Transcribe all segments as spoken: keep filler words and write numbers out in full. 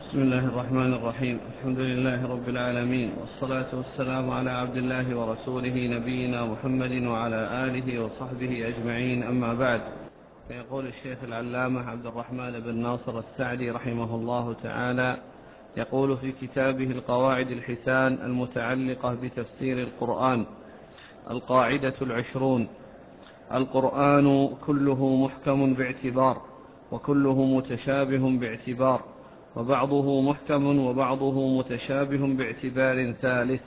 بسم الله الرحمن الرحيم. الحمد لله رب العالمين، والصلاة والسلام على عبد الله ورسوله نبينا محمد وعلى آله وصحبه أجمعين، أما بعد. فيقول الشيخ العلامة عبد الرحمن بن ناصر السعدي رحمه الله تعالى، يقول في كتابه القواعد الحسان المتعلقة بتفسير القرآن: القاعدة العشرون: القرآن كله محكم باعتبار، وكله متشابه باعتبار، وبعضه محكم وبعضه متشابه باعتبار ثالث.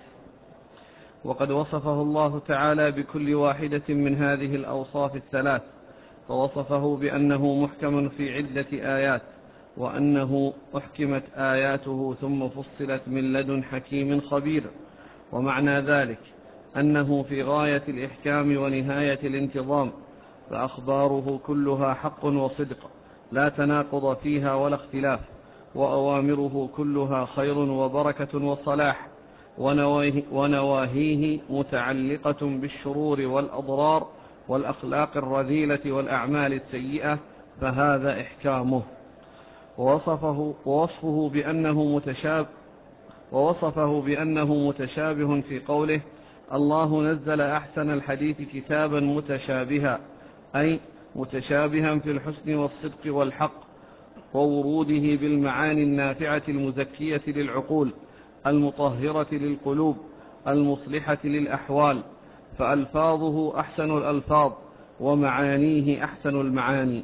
وقد وصفه الله تعالى بكل واحدة من هذه الأوصاف الثلاث، فوصفه بأنه محكم في عدة آيات، وأنه أحكمت آياته ثم فصلت من لدن حكيم خبير. ومعنى ذلك أنه في غاية الإحكام ونهاية الانتظام، فأخباره كلها حق وصدق لا تناقض فيها ولا اختلاف، وأوامره كلها خير وبركة وصلاح، ونواهيه متعلقة بالشرور والأضرار والأخلاق الرذيلة والأعمال السيئة، فهذا إحكامه. ووصفه, ووصفه بأنه متشابه ووصفه بأنه متشابه في قوله: الله نزل أحسن الحديث كتابا متشابها، أي متشابها في الحسن والصدق والحق، ووروده بالمعاني النافعة المزكية للعقول المطهرة للقلوب المصلحة للأحوال، فألفاظه أحسن الألفاظ ومعانيه أحسن المعاني.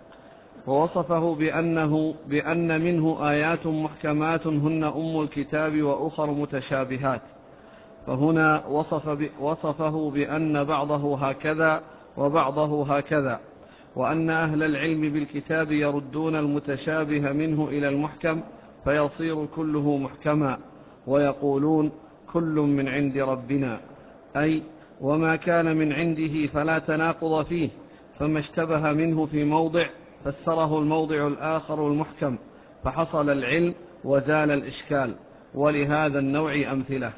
ووصفه بأنه بأن منه آيات محكمات هن أم الكتاب وأخر متشابهات، فهنا وصف وصفه بأن بعضه هكذا وبعضه هكذا، وأن أهل العلم بالكتاب يردون المتشابه منه إلى المحكم فيصير كله محكما، ويقولون كل من عند ربنا، أي وما كان من عنده فلا تناقض فيه، فما اشتبه منه في موضع فسره الموضع الآخر المحكم، فحصل العلم وزال الإشكال. ولهذا النوع أمثلة،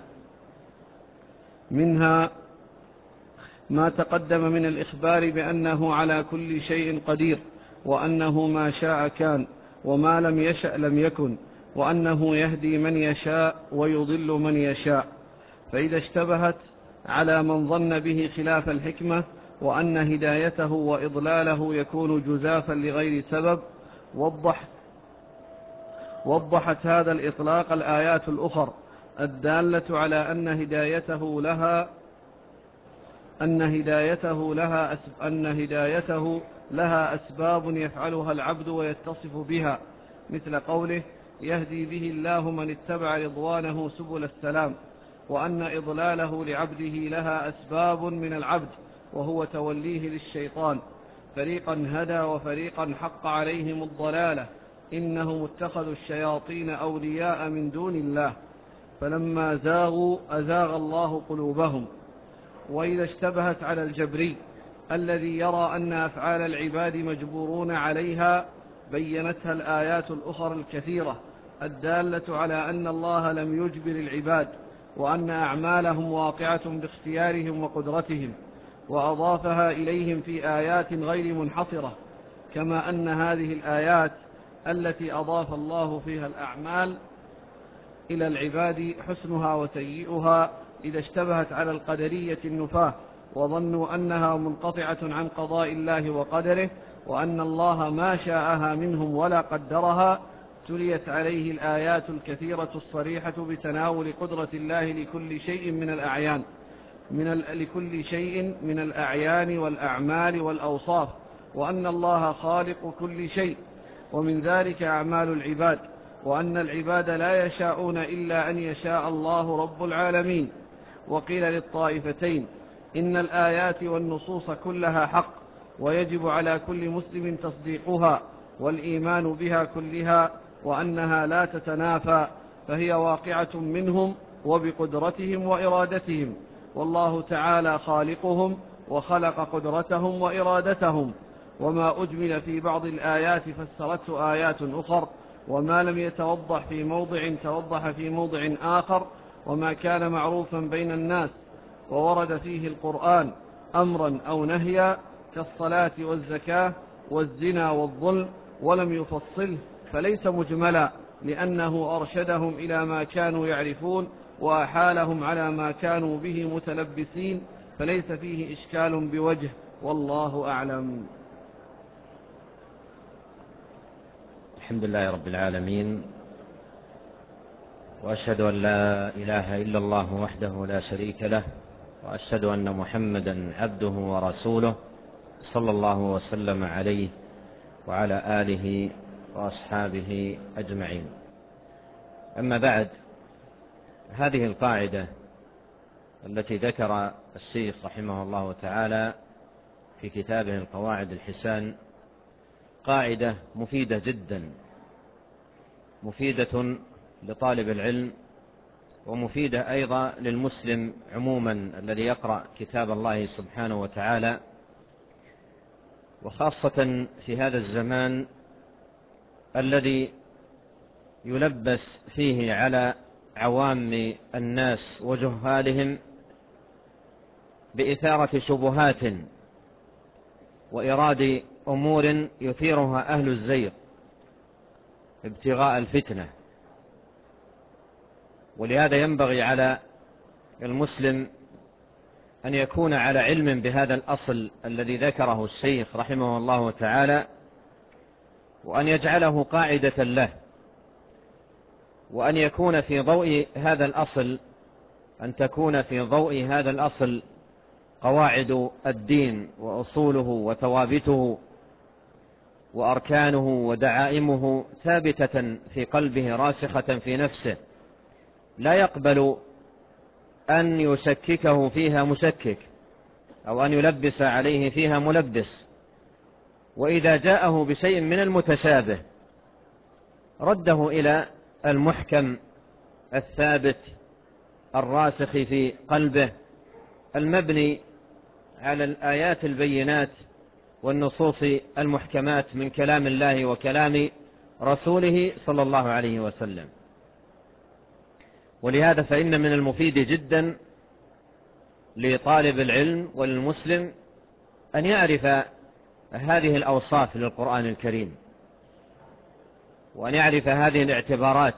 منها ما تقدم من الإخبار بأنه على كل شيء قدير، وأنه ما شاء كان، وما لم يشأ لم يكن، وأنه يهدي من يشاء ويضل من يشاء، فإذا اشتبهت على من ظن به خلاف الحكمة وأن هدايته وإضلاله يكون جزافا لغير سبب، وضحت, وضحت هذا الإطلاق الآيات الأخر الدالة على أن هدايته لها أن هدايته لها أسب أن هدايته لها أسباب يفعلها العبد ويتصف بها، مثل قوله: يهدي به الله من اتبع رضوانه سبل السلام، وأن إضلاله لعبده لها أسباب من العبد، وهو توليه للشيطان، فريقا هدى وفريقا حق عليهم الضلالة، إنهم اتخذوا الشياطين أولياء من دون الله، فلما زاغوا أزاغ الله قلوبهم. وإذا اشتبهت على الجبري الذي يرى أن أفعال العباد مجبورون عليها، بينتها الآيات الأخرى الكثيرة الدالة على أن الله لم يجبر العباد، وأن أعمالهم واقعة باختيارهم وقدرتهم، وأضافها إليهم في آيات غير منحصرة، كما أن هذه الآيات التي أضاف الله فيها الأعمال إلى العباد حسنها وسيئها إذا اشتبهت على القدرية النفاة، وظنوا أنها منقطعة عن قضاء الله وقدره، وأن الله ما شاءها منهم ولا قدرها، تليت عليه الآيات الكثيرة الصريحة بتناول قدرة الله لكل شيء من الأعيان من لكل شيء من الأعيان والأعمال والأوصاف، وأن الله خالق كل شيء، ومن ذلك أعمال العباد، وأن العباد لا يشاءون إلا أن يشاء الله رب العالمين. وقيل للطائفتين: إن الآيات والنصوص كلها حق، ويجب على كل مسلم تصديقها والإيمان بها كلها، وأنها لا تتنافى، فهي واقعة منهم وبقدرتهم وإرادتهم، والله تعالى خالقهم وخلق قدرتهم وإرادتهم. وما أجمل في بعض الآيات فسرته آيات أخر، وما لم يتوضح في موضع توضح في موضع آخر، وما كان معروفا بين الناس وورد فيه القرآن أمرا أو نهيا كالصلاة والزكاة والزنا والظلم ولم يفصله فليس مجملا، لأنه أرشدهم إلى ما كانوا يعرفون وأحالهم على ما كانوا به متلبسين، فليس فيه إشكال بوجه، والله أعلم. الحمد لله رب العالمين، وأشهد أن لا إله إلا الله وحده لا شريك له، وأشهد أن محمدا عبده ورسوله صلى الله وسلم عليه وعلى آله وأصحابه أجمعين. أما بعد، هذه القاعدة التي ذكر الشيخ رحمه الله تعالى في كتابه القواعد الحسان قاعدة مفيدة جدا، مفيدة لطالب العلم، ومفيدة أيضا للمسلم عموما الذي يقرأ كتاب الله سبحانه وتعالى، وخاصة في هذا الزمان الذي يلبس فيه على عوام الناس وجهالهم بإثارة شبهات وإراد أمور يثيرها أهل الزيغ ابتغاء الفتنة. ولهذا ينبغي على المسلم أن يكون على علم بهذا الأصل الذي ذكره الشيخ رحمه الله تعالى، وأن يجعله قاعدة له، وأن يكون في ضوء هذا الأصل أن تكون في ضوء هذا الأصل قواعد الدين وأصوله وثوابته وأركانه ودعائمه ثابتة في قلبه راسخة في نفسه، لا يقبل أن يشككه فيها مشكك أو أن يلبس عليه فيها ملبس. وإذا جاءه بشيء من المتشابه رده إلى المحكم الثابت الراسخ في قلبه المبني على الآيات البينات والنصوص المحكمات من كلام الله وكلام رسوله صلى الله عليه وسلم. ولهذا فإن من المفيد جدا لطالب العلم وللمسلم أن يعرف هذه الأوصاف للقرآن الكريم، وأن يعرف هذه الاعتبارات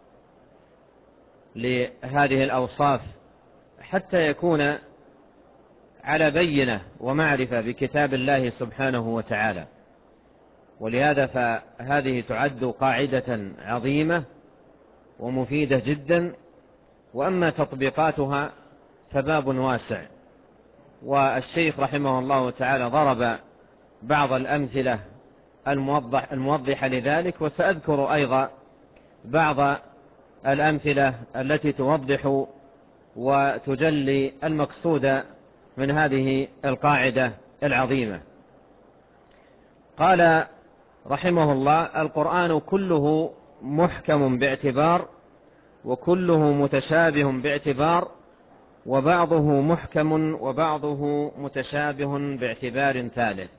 لهذه الأوصاف، حتى يكون على بينة ومعرفة بكتاب الله سبحانه وتعالى. ولهذا فهذه تعد قاعدة عظيمة ومفيدة جدا، وأما تطبيقاتها فباب واسع. والشيخ رحمه الله تعالى ضرب بعض الأمثلة الموضح الموضحة لذلك، وسأذكر أيضا بعض الأمثلة التي توضح وتجلي المقصود من هذه القاعدة العظيمة. قال رحمه الله: القرآن كله محكم باعتبار، وكله متشابه باعتبار، وبعضه محكم وبعضه متشابه باعتبار ثالث.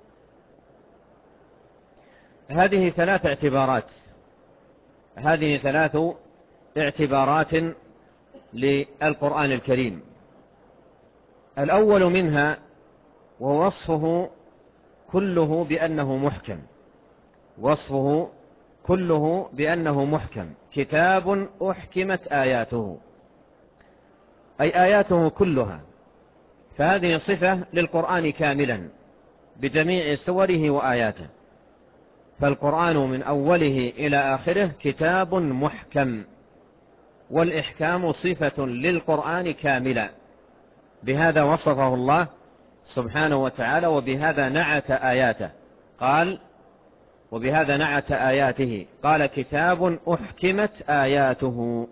هذه ثلاث اعتبارات هذه ثلاث اعتبارات للقرآن الكريم. الأول منها ووصفه كله بأنه محكم وصفه كله بأنه محكم كتاب أحكمت آياته، أي آياته كلها. فهذه صفة للقرآن كاملا بجميع سوره وآياته. فالقرآن من أوله إلى آخره كتاب محكم، والإحكام صفة للقرآن كاملا. بهذا وصفه الله سبحانه وتعالى، وبهذا نعت آياته. قال: وبهذا نعت آياته، قال: كتاب أحكمت آياته.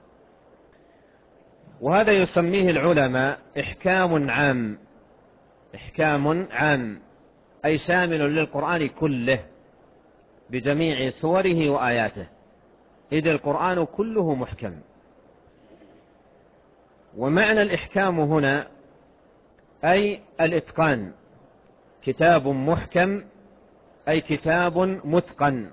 وهذا يسميه العلماء إحكام عام إحكام عام أي شامل للقرآن كله بجميع سوره وآياته، إذ القرآن كله محكم. ومعنى الإحكام هنا أي الإتقان. كتاب محكم أي كتاب متقن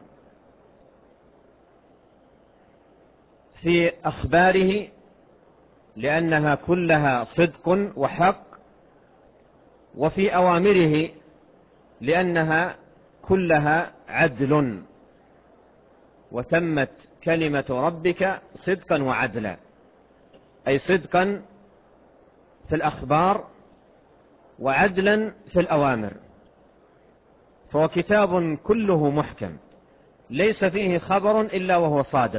في أخباره، لأنها كلها صدق وحق، وفي أوامره لأنها كلها عدل وتمت كلمة ربك صدقا وعدلا، أي صدقا في الأخبار وعدلا في الأوامر. فهو كتاب كله محكم، ليس فيه خبر إلا وهو صادق،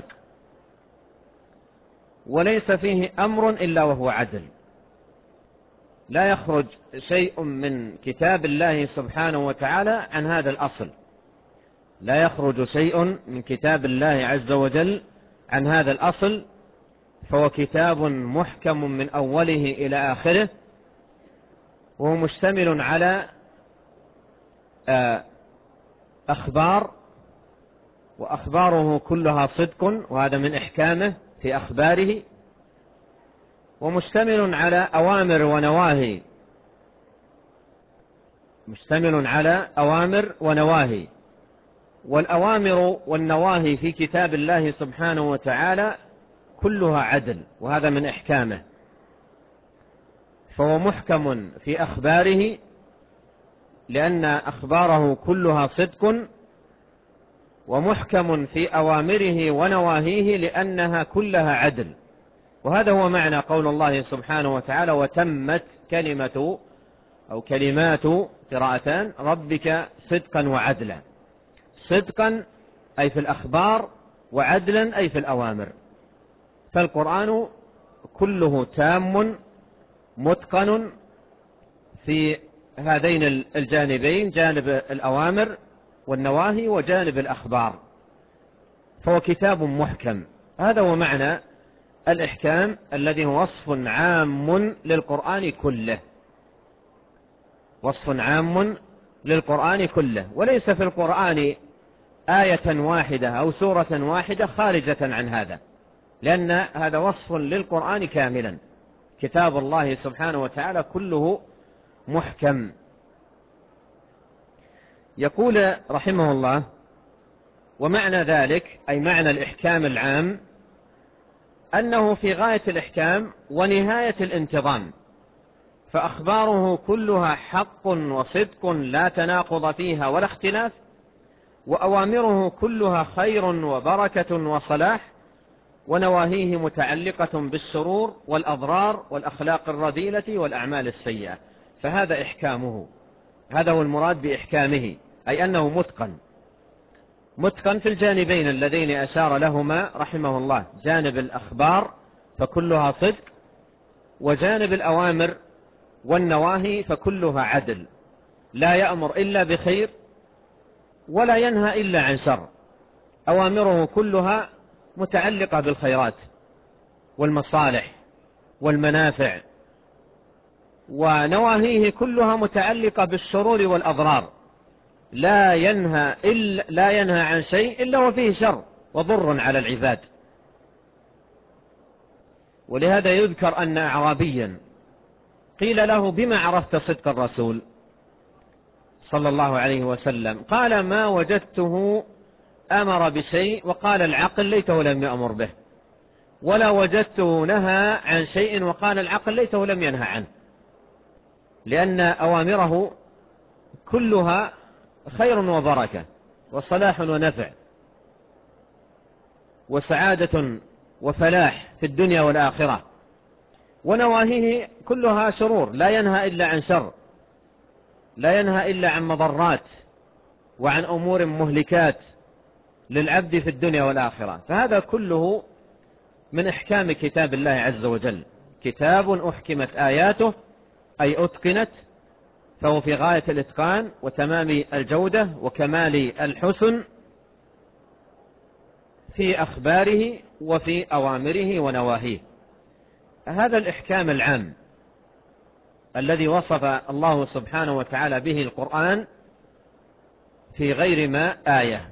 وليس فيه أمر إلا وهو عدل. لا يخرج شيء من كتاب الله سبحانه وتعالى عن هذا الأصل، لا يخرج شيء من كتاب الله عز وجل عن هذا الأصل. فهو كتاب محكم من أوله إلى آخره، وهو مشتمل على أخبار، وأخباره كلها صدق، وهذا من إحكامه في أخباره، ومشتمل على أوامر ونواهي، مشتمل على أوامر ونواهي. والأوامر والنواهي في كتاب الله سبحانه وتعالى كلها عدل، وهذا من إحكامه. فهو محكم في أخباره لأن أخباره كلها صدق، ومحكم في أوامره ونواهيه لأنها كلها عدل. وهذا هو معنى قول الله سبحانه وتعالى: وتمت كلمة أو كلمات قراءتان ربك صدقا وعدلا. صدقا أي في الأخبار، وعدلا أي في الأوامر. فالقرآن كله تام متقن في هذين الجانبين، جانب الأوامر والنواهي وجانب الأخبار. فهو كتاب محكم. هذا هو معنى الإحكام الذي هو وصف عام للقرآن كله، وصف عام للقرآن كله. وليس في القرآن آية واحدة أو سورة واحدة خارجة عن هذا، لأن هذا وصف للقرآن كاملا. كتاب الله سبحانه وتعالى كله محكم. يقول رحمه الله: ومعنى ذلك أي معنى الإحكام العام أنه في غاية الإحكام ونهاية الانتظام، فأخباره كلها حق وصدق لا تناقض فيها ولا اختلاف، وأوامره كلها خير وبركة وصلاح، ونواهيه متعلقة بالشرور والأضرار والأخلاق الرذيلة والأعمال السيئة. فهذا إحكامه، هذا هو المراد بإحكامه، أي أنه متقن، متقن في الجانبين اللذين أشار لهما رحمه الله: جانب الأخبار فكلها صدق، وجانب الأوامر والنواهي فكلها عدل، لا يأمر إلا بخير ولا ينهى إلا عن شر. أوامره كلها متعلقة بالخيرات والمصالح والمنافع، ونواهيه كلها متعلقة بالشرور والأضرار. لا ينهى, إلا لا ينهى عن شيء إلا وفيه شر وضر على العباد. ولهذا يذكر أن أعرابيا قيل له: بما عرفت صدق الرسول صلى الله عليه وسلم؟ قال: ما وجدته أمر بشيء وقال العقل ليته لم يأمر به، ولا وجدته نهى عن شيء وقال العقل ليته لم ينهى عنه. لأن أوامره كلها خير وبركة وصلاح ونفع وسعادة وفلاح في الدنيا والآخرة، ونواهيه كلها شرور، لا ينهى إلا عن شر، لا ينهى إلا عن مضرات وعن أمور مهلكات للعبد في الدنيا والآخرة. فهذا كله من إحكام كتاب الله عز وجل. كتاب أحكمت آياته أي أتقنت، فهو في غاية الإتقان وتمام الجودة وكمال الحسن في أخباره وفي أوامره ونواهيه. هذا الإحكام العام الذي وصف الله سبحانه وتعالى به القرآن في غير ما آية.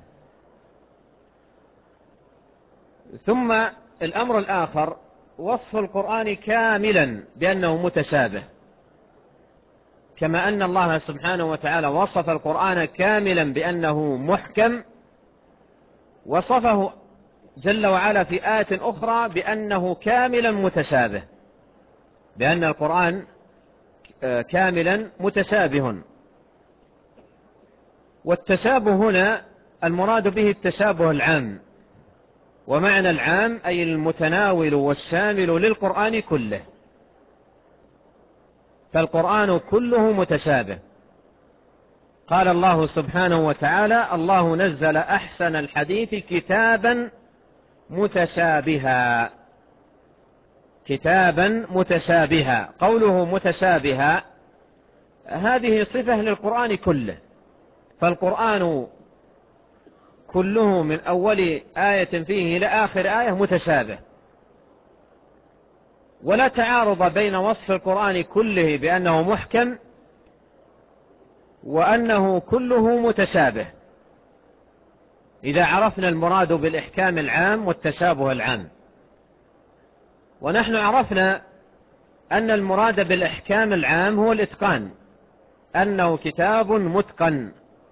ثم الأمر الآخر وصف القرآن كاملا بأنه متشابه، كما أن الله سبحانه وتعالى وصف القرآن كاملا بأنه محكم، وصفه جل وعلا في آية أخرى بأنه كاملا متشابه، بأن القرآن كاملا متشابه. والتشابه هنا المراد به التشابه العام، ومعنى العام أي المتناول والشامل للقرآن كله، فالقرآن كله متشابه. قال الله سبحانه وتعالى: الله نزل أحسن الحديث كتابا متشابها. كتابا متشابها، قوله متشابها هذه صفة للقرآن كله، فالقرآن كله من أول آية فيه إلى آخر آية متشابه، ولا تعارض بين وصف القرآن كله بأنه محكم وأنه كله متشابه، إذا عرفنا المراد بالإحكام العام والتشابه العام. ونحن عرفنا أن المراد بالإحكام العام هو الإتقان، أنه كتاب متقن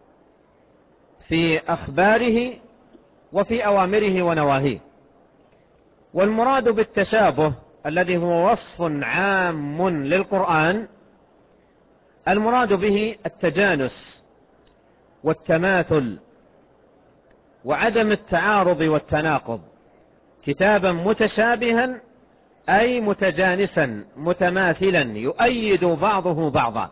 في أخباره وفي أوامره ونواهيه. والمراد بالتشابه الذي هو وصف عام للقرآن، المراد به التجانس والتماثل وعدم التعارض والتناقض. كتابا متشابها أي متجانسا متماثلا، يؤيد بعضه بعضا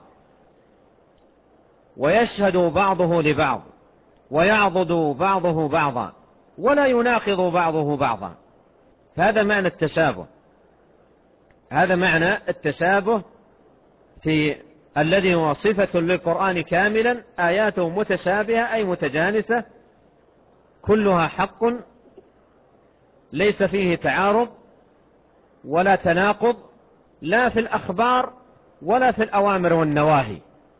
ويشهد بعضه لبعض ويعضد بعضه بعضا ولا يناقض بعضه بعضا. هذا معنى التشابه، هذا معنى التشابه في الذي هو صفة للقرآن كاملا، آياته متشابهة أي متجانسة، كلها حق، ليس فيه تعارض ولا تناقض، لا في الأخبار ولا في الأوامر والنواهي،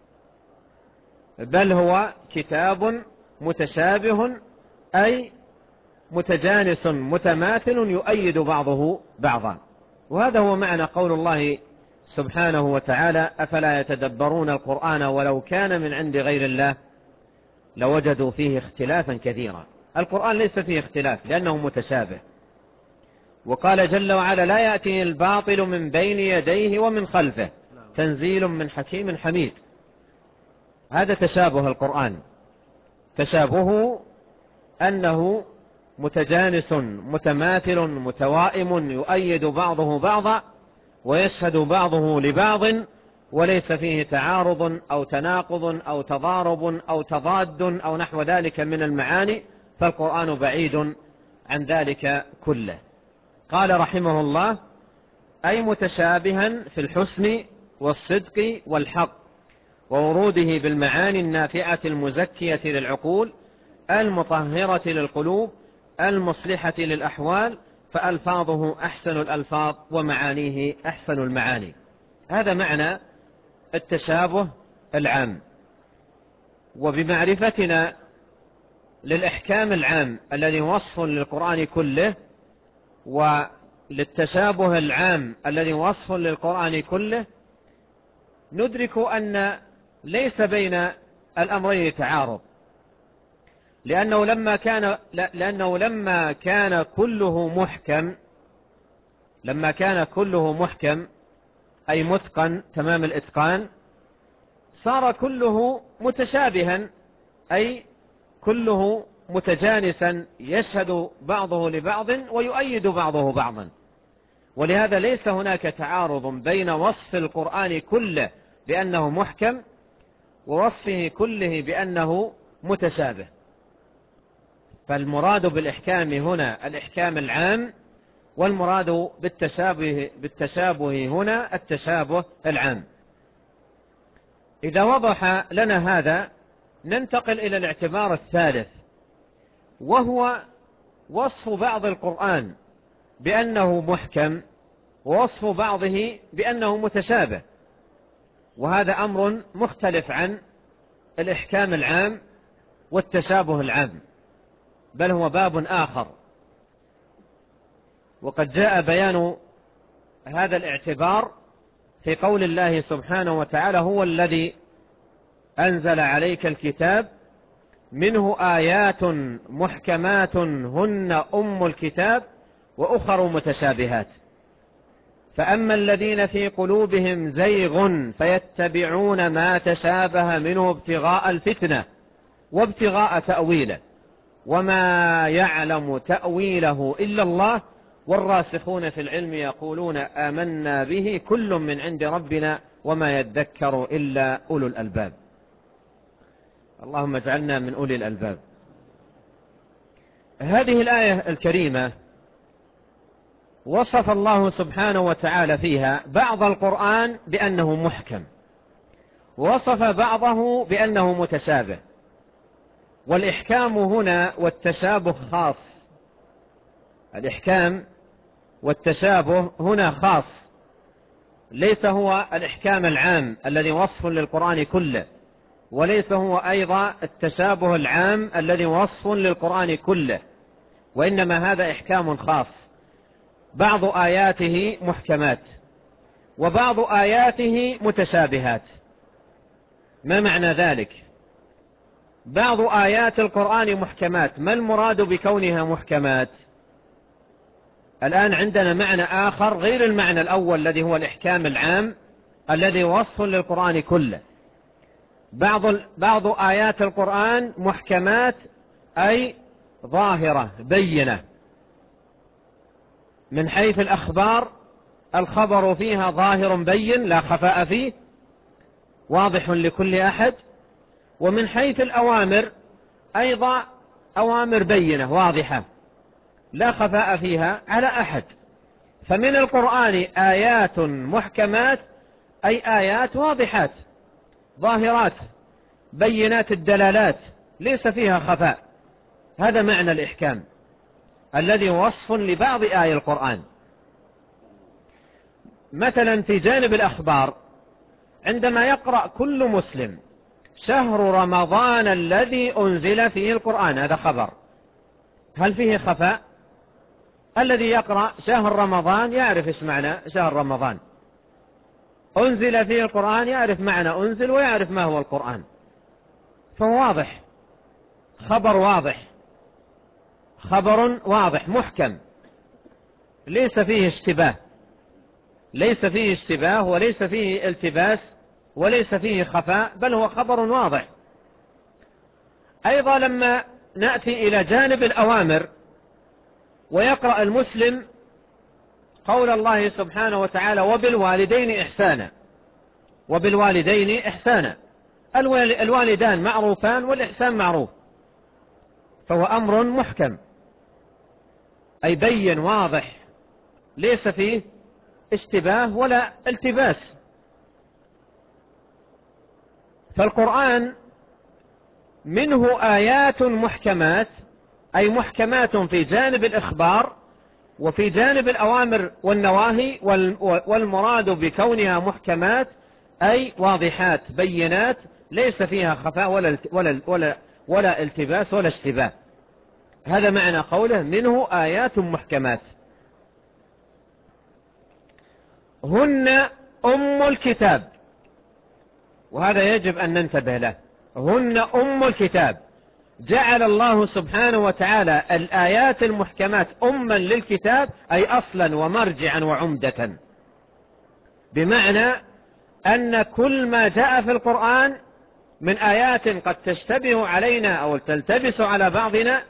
بل هو كتاب متشابه أي متجانس متماثل يؤيد بعضه بعضا. وهذا هو معنى قول الله سبحانه وتعالى: أفلا يتدبرون القرآن ولو كان من عند غير الله لوجدوا فيه اختلافا كثيرا. القرآن ليس فيه اختلاف لأنه متشابه. وقال جل وعلا: لا يأتي الباطل من بين يديه ومن خلفه تنزيل من حكيم حميد. هذا تشابه القرآن، تشابهه أنه متجانس متماثل متوائم يؤيد بعضه بعضا ويشهد بعضه لبعض، وليس فيه تعارض أو تناقض أو تضارب أو تضاد أو نحو ذلك من المعاني، فالقرآن بعيد عن ذلك كله. قال رحمه الله: أي متشابها في الحسن والصدق والحق، ووروده بالمعاني النافعة المزكية للعقول المطهرة للقلوب المصلحة للأحوال، فألفاظه أحسن الألفاظ ومعانيه أحسن المعاني. هذا معنى التشابه العام. وبمعرفتنا للإحكام العام الذي وصف للقرآن كله وللتشابه العام الذي وصف للقرآن كله، ندرك أن ليس بين الأمرين تعارض، لأنه لما كان لأنه لما كان كله محكم لما كان كله محكم أي متقن تمام الإتقان، صار كله متشابها أي كله متجانسا يشهد بعضه لبعض ويؤيد بعضه بعضا. ولهذا ليس هناك تعارض بين وصف القرآن كله بأنه محكم ووصفه كله بأنه متشابه. فالمراد بالإحكام هنا الإحكام العام، والمراد بالتشابه, بالتشابه هنا التشابه العام. إذا وضح لنا هذا ننتقل إلى الاعتبار الثالث، وهو وصف بعض القرآن بأنه محكم ووصف بعضه بأنه متشابه، وهذا أمر مختلف عن الإحكام العام والتشابه العام، بل هو باب آخر. وقد جاء بيان هذا الاعتبار في قول الله سبحانه وتعالى: هو الذي أنزل عليك الكتاب منه آيات محكمات هن أم الكتاب وأخر متشابهات، فأما الذين في قلوبهم زيغ فيتبعون ما تشابه منه ابتغاء الفتنة وابتغاء تأويله وما يعلم تأويله إلا الله والراسخون في العلم يقولون آمنا به كل من عند ربنا وما يذكر إلا أولو الألباب. اللهم اجعلنا من أولي الألباب. هذه الآية الكريمة وصف الله سبحانه وتعالى فيها بعض القرآن بأنه محكم، ووصف بعضه بأنه متشابه. والإحكام هنا والتشابه خاص، الإحكام والتشابه هنا خاص، ليس هو الإحكام العام الذي وصف للقرآن كله، وليس هو أيضا التشابه العام الذي وصف للقرآن كله، وإنما هذا إحكام خاص. بعض آياته محكمات وبعض آياته متشابهات. ما معنى ذلك؟ بعض آيات القرآن محكمات. ما المراد بكونها محكمات؟ الآن عندنا معنى آخر غير المعنى الأول الذي هو الإحكام العام الذي وصف للقرآن كله. بعض بعض آيات القرآن محكمات أي ظاهرة بينة من حيث الأخبار، الخبر فيها ظاهر بين لا خفاء فيه، واضح لكل أحد. ومن حيث الأوامر أيضا أوامر بينة واضحة لا خفاء فيها على أحد. فمن القرآن آيات محكمات أي آيات واضحات ظاهرات بينات الدلالات ليس فيها خفاء. هذا معنى الإحكام الذي وصف لبعض آي القرآن. مثلا في جانب الأخبار، عندما يقرأ كل مسلم شهر رمضان الذي أنزل فيه القرآن، هذا خبر، هل فيه خفاء؟ الذي يقرأ شهر رمضان يعرف إيش معنى شهر رمضان، أنزل فيه القرآن يعرف معنى أنزل ويعرف ما هو القرآن، فهو واضح، خبر واضح، خبر واضح محكم ليس فيه اشتباه، ليس فيه اشتباه وليس فيه التباس وليس فيه خفاء، بل هو خبر واضح. أيضا لما نأتي إلى جانب الأوامر ويقرأ المسلم قول الله سبحانه وتعالى وبالوالدين إحسانا، وبالوالدين إحسانا، الوالدان معروفان والإحسان معروف، فهو أمر محكم أي بين واضح ليس فيه اشتباه ولا التباس. فالقرآن منه آيات محكمات أي محكمات في جانب الإخبار وفي جانب الأوامر والنواهي، والمراد بكونها محكمات أي واضحات بينات ليس فيها خفاء ولا, ولا, ولا, ولا التباس ولا اشتباه. هذا معنى قوله منه آيات محكمات. هن أم الكتاب، وهذا يجب أن ننتبه له. هن أم الكتاب، جعل الله سبحانه وتعالى الآيات المحكمات أما للكتاب أي أصلا ومرجعا وعمدة، بمعنى أن كل ما جاء في القرآن من آيات قد تشتبه علينا أو تلتبس على بعضنا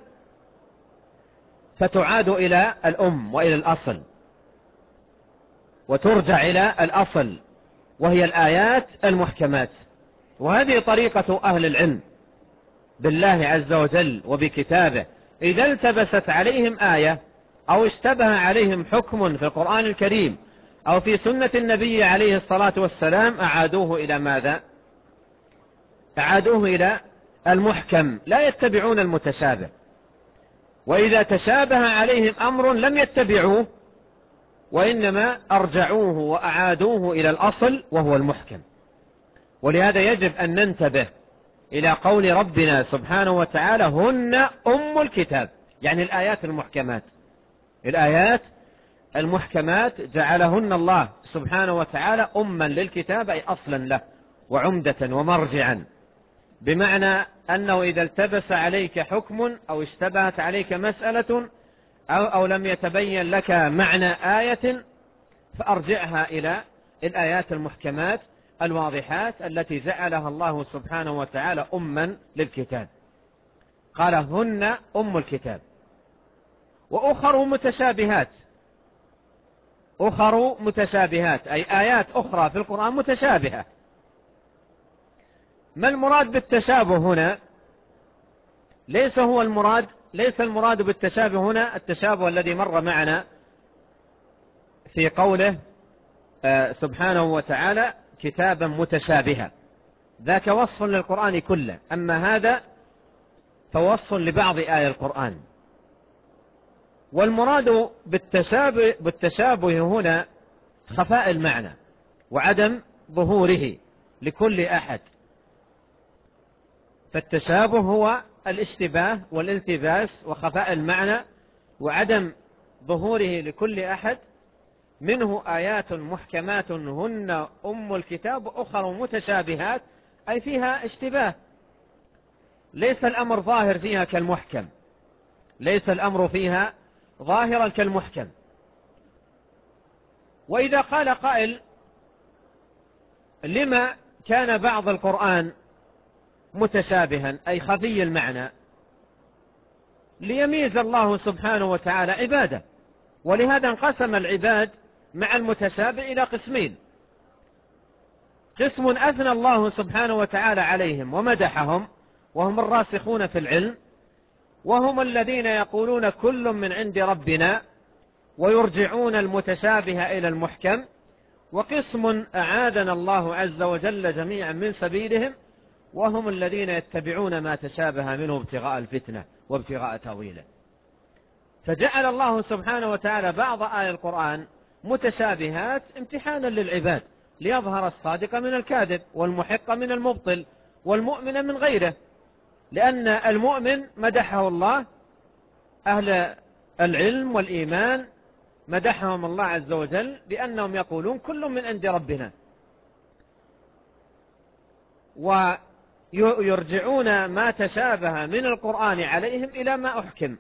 فتعاد إلى الأم وإلى الأصل وترجع إلى الأصل وهي الآيات المحكمات. وهذه طريقة أهل العلم بالله عز وجل وبكتابه، إذا التبست عليهم آية أو اشتبه عليهم حكم في القرآن الكريم أو في سنة النبي عليه الصلاة والسلام أعادوه إلى ماذا؟ أعادوه إلى المحكم، لا يتبعون المتشابه. وإذا تشابه عليهم أمر لم يتبعوه وإنما أرجعوه وأعادوه إلى الأصل وهو المحكم. ولهذا يجب أن ننتبه إلى قول ربنا سبحانه وتعالى هن أم الكتاب، يعني الآيات المحكمات. الآيات المحكمات جعلهن الله سبحانه وتعالى أما للكتاب أي أصلا له وعمدة ومرجعا، بمعنى أنه إذا التبس عليك حكم أو اشتبهت عليك مسألة أو, أو لم يتبين لك معنى آية فأرجعها إلى الآيات المحكمات الواضحات التي جعلها الله سبحانه وتعالى أما للكتاب. قال هن أم الكتاب. وأخر متشابهات، أخر متشابهات أي آيات أخرى في القرآن متشابهة. ما المراد بالتشابه هنا؟ ليس هو المراد ليس المراد بالتشابه هنا التشابه الذي مر معنا في قوله سبحانه وتعالى كتابا متشابها، ذاك وصف للقرآن كله، أما هذا فوصف لبعض آية القرآن. والمراد بالتشابه, بالتشابه هنا خفاء المعنى وعدم ظهوره لكل أحد. فالتشابه هو الاشتباه والالتباس وخفاء المعنى وعدم ظهوره لكل أحد. منه آيات محكمات هن أم الكتاب وأخر متشابهات أي فيها اشتباه، ليس الأمر ظاهر فيها كالمحكم، ليس الأمر فيها ظاهرا كالمحكم. وإذا قال قائل لما كان بعض القرآن متشابها أي خفي المعنى؟ ليميز الله سبحانه وتعالى عباده، ولهذا انقسم العباد مع المتشابه إلى قسمين: قسم أثنى الله سبحانه وتعالى عليهم ومدحهم وهم الراسخون في العلم، وهم الذين يقولون كل من عند ربنا ويرجعون المتشابه إلى المحكم. وقسم أعاذنا الله عز وجل جميعا من سبيلهم، وهم الذين يتبعون ما تشابه منه ابتغاء الفتنة وابتغاء تأويله. فجعل الله سبحانه وتعالى بعض آيات القرآن متشابهات امتحانا للعباد ليظهر الصادق من الكاذب والمحق من المبطل والمؤمن من غيره، لأن المؤمن مدحه الله، أهل العلم والإيمان مدحهم الله عز وجل بأنهم يقولون كل من عند ربنا، ويرجعون ما تشابه من القرآن عليهم إلى ما أحكم،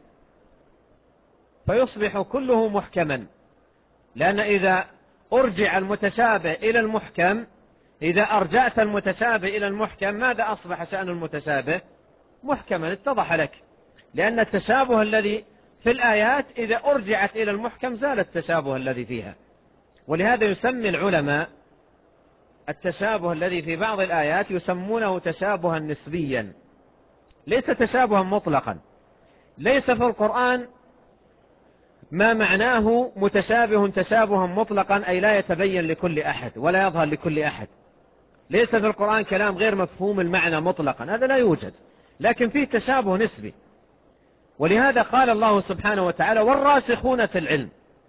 فيصبح كله محكما. لأن إذا أرجع المتشابه إلى المحكم، إذا أرجعت المتشابه إلى المحكم، ماذا أصبح شأن المتشابه؟ محكما، اتضح لك، لأن التشابه الذي في الآيات إذا أرجعت إلى المحكم زال التشابه الذي فيها. ولهذا يسمي العلماء التشابه الذي في بعض الآيات يسمونه تشابها نسبيا، ليس تشابها مطلقا. ليس في القرآن ما معناه متشابه تشابها مطلقا أي لا يتبين لكل أحد ولا يظهر لكل أحد. ليس في القرآن كلام غير مفهوم المعنى مطلقا، هذا لا يوجد، لكن فيه تشابه نسبي. ولهذا قال الله سبحانه وتعالى والراسخون في العلم،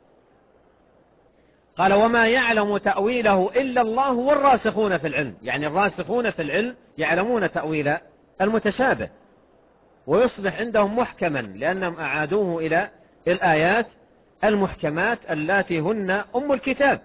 قال وما يعلم تأويله إلا الله والراسخون في العلم، يعني الراسخون في العلم يعلمون تأويل المتشابه ويصبح عندهم محكما لأنهم أعادوه إلى الآيات المحكمات اللاتي هن أم الكتاب.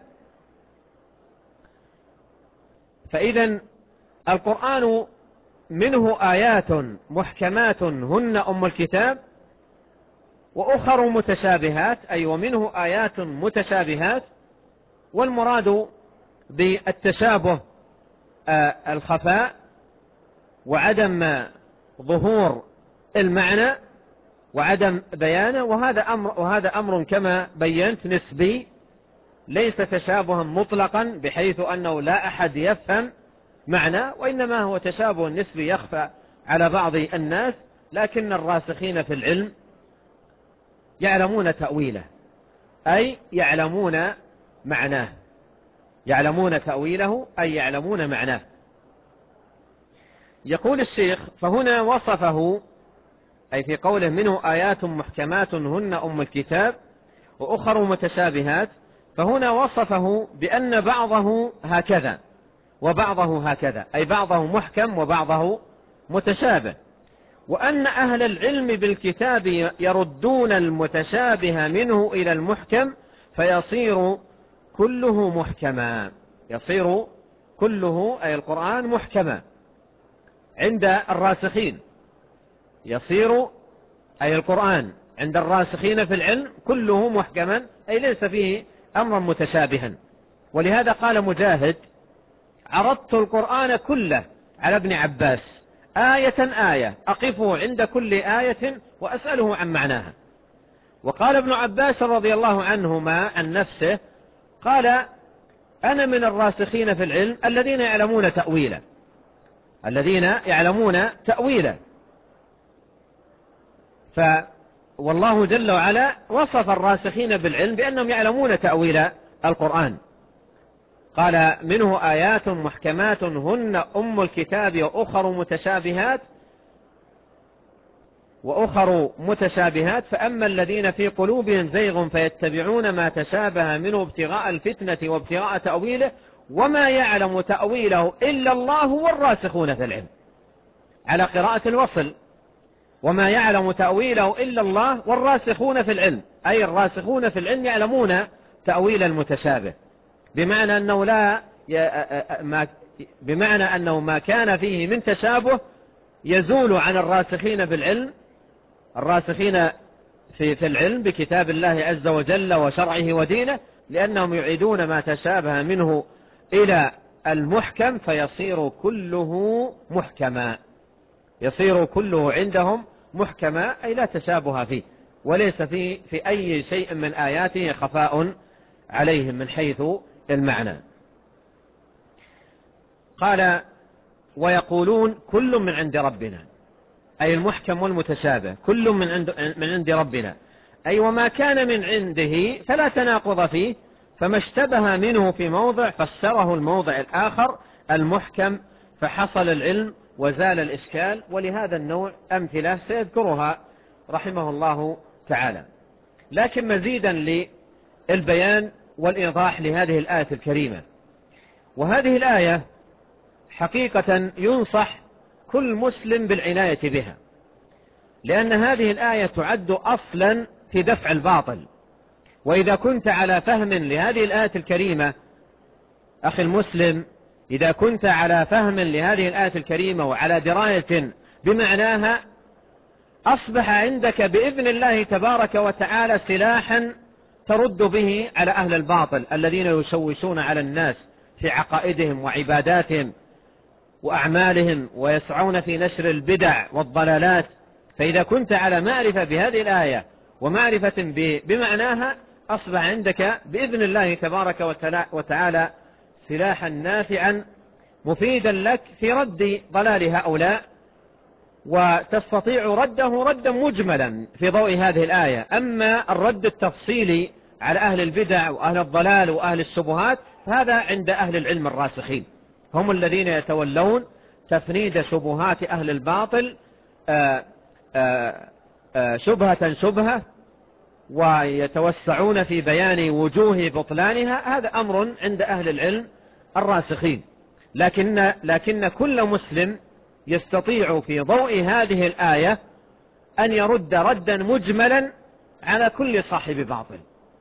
فإذا القرآن منه آيات محكمات هن أم الكتاب وأخر متشابهات، أي ومنه آيات متشابهات. والمراد بالتشابه الخفاء وعدم ظهور المعنى وعدم بيانه، وهذا أمر, وهذا أمر كما بينت نسبي، ليس تشابها مطلقا بحيث أنه لا أحد يفهم معنى، وإنما هو تشابه نسبي يخفى على بعض الناس، لكن الراسخين في العلم يعلمون تأويله أي يعلمون معناه، يعلمون تأويله أي يعلمون معناه. يقول الشيخ فهنا وصفه، أي في قوله منه آيات محكمات هن أم الكتاب وأخر متشابهات، فهنا وصفه بأن بعضه هكذا وبعضه هكذا، أي بعضه محكم وبعضه متشابه، وأن أهل العلم بالكتاب يردون المتشابه منه إلى المحكم فيصير كله محكما، يصير كله أي القرآن محكما عند الراسخين، يصير أي القرآن عند الراسخين في العلم كله محكما أي ليس فيه أمرا متشابها. ولهذا قال مجاهد عرضت القرآن كله على ابن عباس آية آية، أقفه عند كل آية وأسأله عن معناها. وقال ابن عباس رضي الله عنهما عن نفسه، قال: أنا من الراسخين في العلم الذين يعلمون تأويله، الذين يعلمون تأويله. ف والله جل وعلا وصف الراسخين بالعلم بأنهم يعلمون تأويل القرآن. قال: منه آيات محكمات هن أم الكتاب وأخر متشابهات وأخر متشابهات فأما الذين في قلوبهم زيغ فيتبعون ما تشابه منه ابتغاء الفتنة وابتغاء تأويله وما يعلم تأويله إلا الله والراسخون في العلم، على قراءة الوصل: وما يعلم تأويله إلا الله والراسخون في العلم، أي الراسخون في العلم يعلمون تأويل المتشابه، بمعنى أنه لا ما بمعنى أنه ما كان فيه من تشابه يزول عن الراسخين بالعلم، الراسخين في في العلم بكتاب الله عز وجل وشرعه ودينه، لأنهم يعيدون ما تشابه منه إلى المحكم فيصير كله محكما، يصير كله عندهم محكما، أي لا تشابه فيه، وليس في في أي شيء من آياته خفاء عليهم من حيث المعنى. قال: ويقولون كل من عند ربنا، أي المحكم والمتشابه كل من عند من عند ربنا، أي وما كان من عنده فلا تناقض فيه، فما اشتبه منه في موضع فسره الموضع الآخر المحكم فحصل العلم وزال الإشكال. ولهذا النوع أمثلة سيذكرها رحمه الله تعالى. لكن مزيدا للبيان والإيضاح لهذه الآية الكريمة، وهذه الآية حقيقة ينصح كل مسلم بالعناية بها، لأن هذه الآية تعد أصلا في دفع الباطل. وإذا كنت على فهم لهذه الآية الكريمة أخي المسلم، إذا كنت على فهم لهذه الآية الكريمة وعلى دراية بمعناها، أصبح عندك بإذن الله تبارك وتعالى سلاحا ترد به على أهل الباطل الذين يشوشون على الناس في عقائدهم وعباداتهم وأعمالهم ويسعون في نشر البدع والضلالات. فإذا كنت على معرفة بهذه الآية ومعرفة بمعناها، أصبح عندك بإذن الله تبارك وتعالى سلاحا نافعا مفيدا لك في رد ضلال هؤلاء، وتستطيع رده ردا مجملا في ضوء هذه الآية. أما الرد التفصيلي على أهل البدع وأهل الضلال وأهل الشبهات فهذا عند أهل العلم الراسخين، هم الذين يتولون تفنيد شبهات أهل الباطل آآ آآ آآ شبهة شبهة، ويتوسعون في بيان وجوه بطلانها. هذا أمر عند أهل العلم الراسخين. لكن, لكن كل مسلم يستطيع في ضوء هذه الآية أن يرد ردا مجملا على كل صاحب باطل،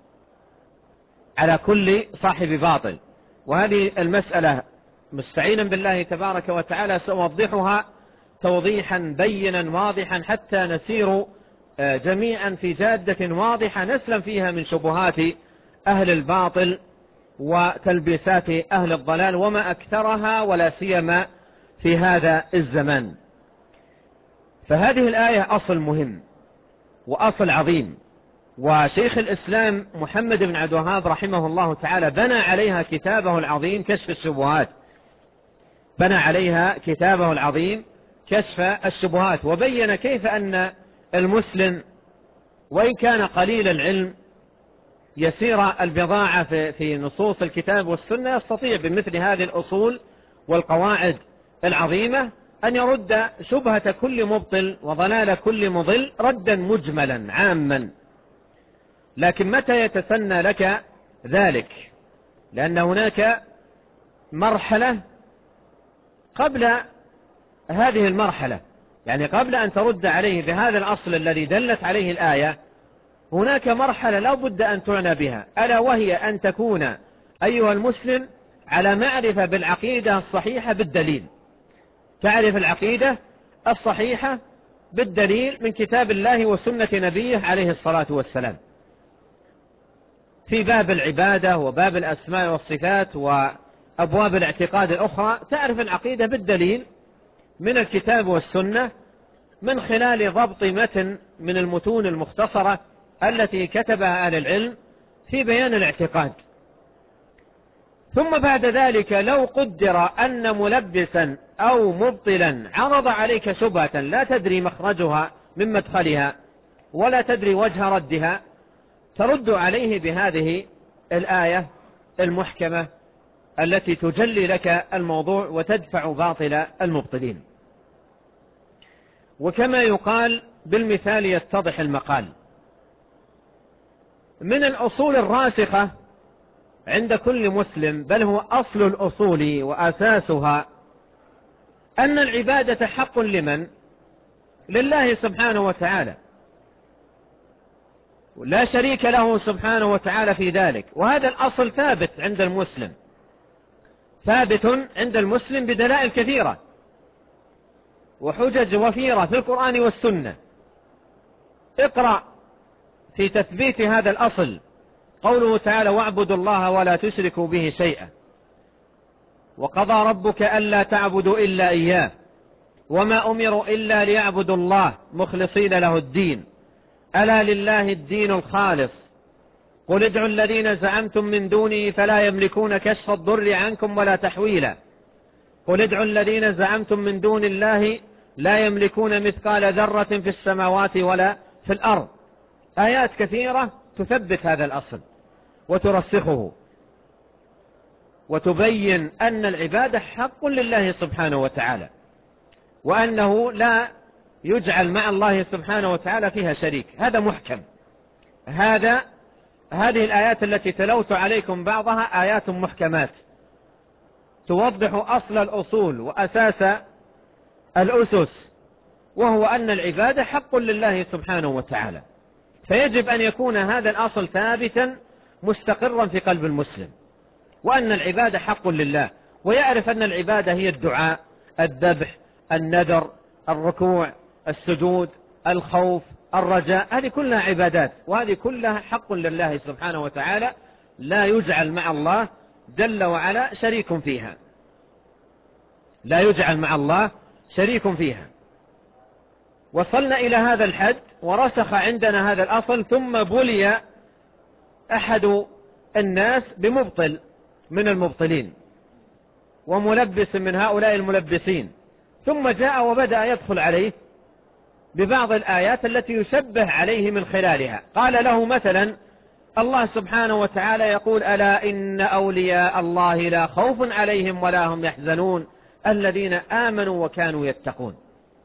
على كل صاحب باطل. وهذه المسألة مستعينا بالله تبارك وتعالى سأوضحها توضيحا بينا واضحا حتى نسير جميعا في جادة واضحة نسلم فيها من شبهات أهل الباطل وتلبيسات أهل الضلال وما أكثرها، ولا سيما في هذا الزمان. فهذه الآية أصل مهم وأصل عظيم، وشيخ الإسلام محمد بن عبد الوهاب رحمه الله تعالى بنى عليها كتابه العظيم كشف الشبهات، بنى عليها كتابه العظيم كشف الشبهات، وبين كيف أن المسلم وإن كان قليل العلم يسير البضاعة في نصوص الكتاب والسنة يستطيع بمثل هذه الأصول والقواعد العظيمة أن يرد شبهة كل مبطل وضلال كل مضل ردا مجملا عاما. لكن متى يتسنى لك ذلك؟ لأن هناك مرحلة قبل هذه المرحلة، يعني قبل أن ترد عليه بهذا الأصل الذي دلت عليه الآية، هناك مرحلة لا بد أن تعنى بها، ألا وهي أن تكون أيها المسلم على معرفة بالعقيدة الصحيحة بالدليل. تعرف العقيدة الصحيحة بالدليل من كتاب الله وسنة نبيه عليه الصلاة والسلام في باب العبادة وباب الأسماء والصفات وأبواب الاعتقاد الأخرى. تعرف العقيدة بالدليل من الكتاب والسنة من خلال ضبط متن من المتون المختصرة التي كتبها أهل العلم في بيان الاعتقاد. ثم بعد ذلك لو قدر أن ملبسا أو مبطلا عرض عليك شبهة لا تدري مخرجها من مدخلها ولا تدري وجه ردها، ترد عليه بهذه الآية المحكمة التي تجلي لك الموضوع وتدفع باطل المبطلين. وكما يقال بالمثال يتضح المقال. من الأصول الراسخة عند كل مسلم، بل هو أصل الأصول وأساسها، أن العبادة حق لمن؟ لله سبحانه وتعالى، لا شريك له سبحانه وتعالى في ذلك. وهذا الأصل ثابت عند المسلم، ثابت عند المسلم بدلائل كثيرة وحجج وفيرة في القرآن والسنة. اقرأ في تثبيت هذا الأصل قوله تعالى: واعبدوا الله ولا تشركوا به شيئا، وقضى ربك ألا تعبدوا إلا إياه، وما أمروا إلا ليعبدوا الله مخلصين له الدين، ألا لله الدين الخالص، قل ادعوا الذين زعمتم من دونه فلا يملكون كشف الضر عنكم ولا تحويلا، قل ادعوا الذين زعمتم من دون الله لا يملكون مثقال ذرة في السماوات ولا في الأرض. آيات كثيرة تثبت هذا الأصل وترسخه وتبين أن العبادة حق لله سبحانه وتعالى، وأنه لا يجعل مع الله سبحانه وتعالى فيها شريك. هذا محكم. هذا هذه الآيات التي تلوت عليكم بعضها آيات محكمات توضح أصل الأصول وأساس الأسس، وهو أن العبادة حق لله سبحانه وتعالى. فيجب أن يكون هذا الأصل ثابتا مستقرا في قلب المسلم، وأن العبادة حق لله، ويعرف أن العبادة هي الدعاء، الذبح، النذر، الركوع، السجود، الخوف، الرجاء، هذه كلها عبادات، وهذه كلها حق لله سبحانه وتعالى، لا يجعل مع الله جل وعلا شريك فيها، لا يجعل مع الله شريك فيها. وصلنا إلى هذا الحد ورسخ عندنا هذا الأصل، ثم بلي أحد الناس بمبطل من المبطلين وملبس من هؤلاء الملبسين، ثم جاء وبدأ يدخل عليه ببعض الآيات التي يشبه عليه من خلالها. قال له مثلا الله سبحانه وتعالى يقول: ألا إن أولياء الله لا خوف عليهم ولا هم يحزنون الذين آمنوا وكانوا يتقون.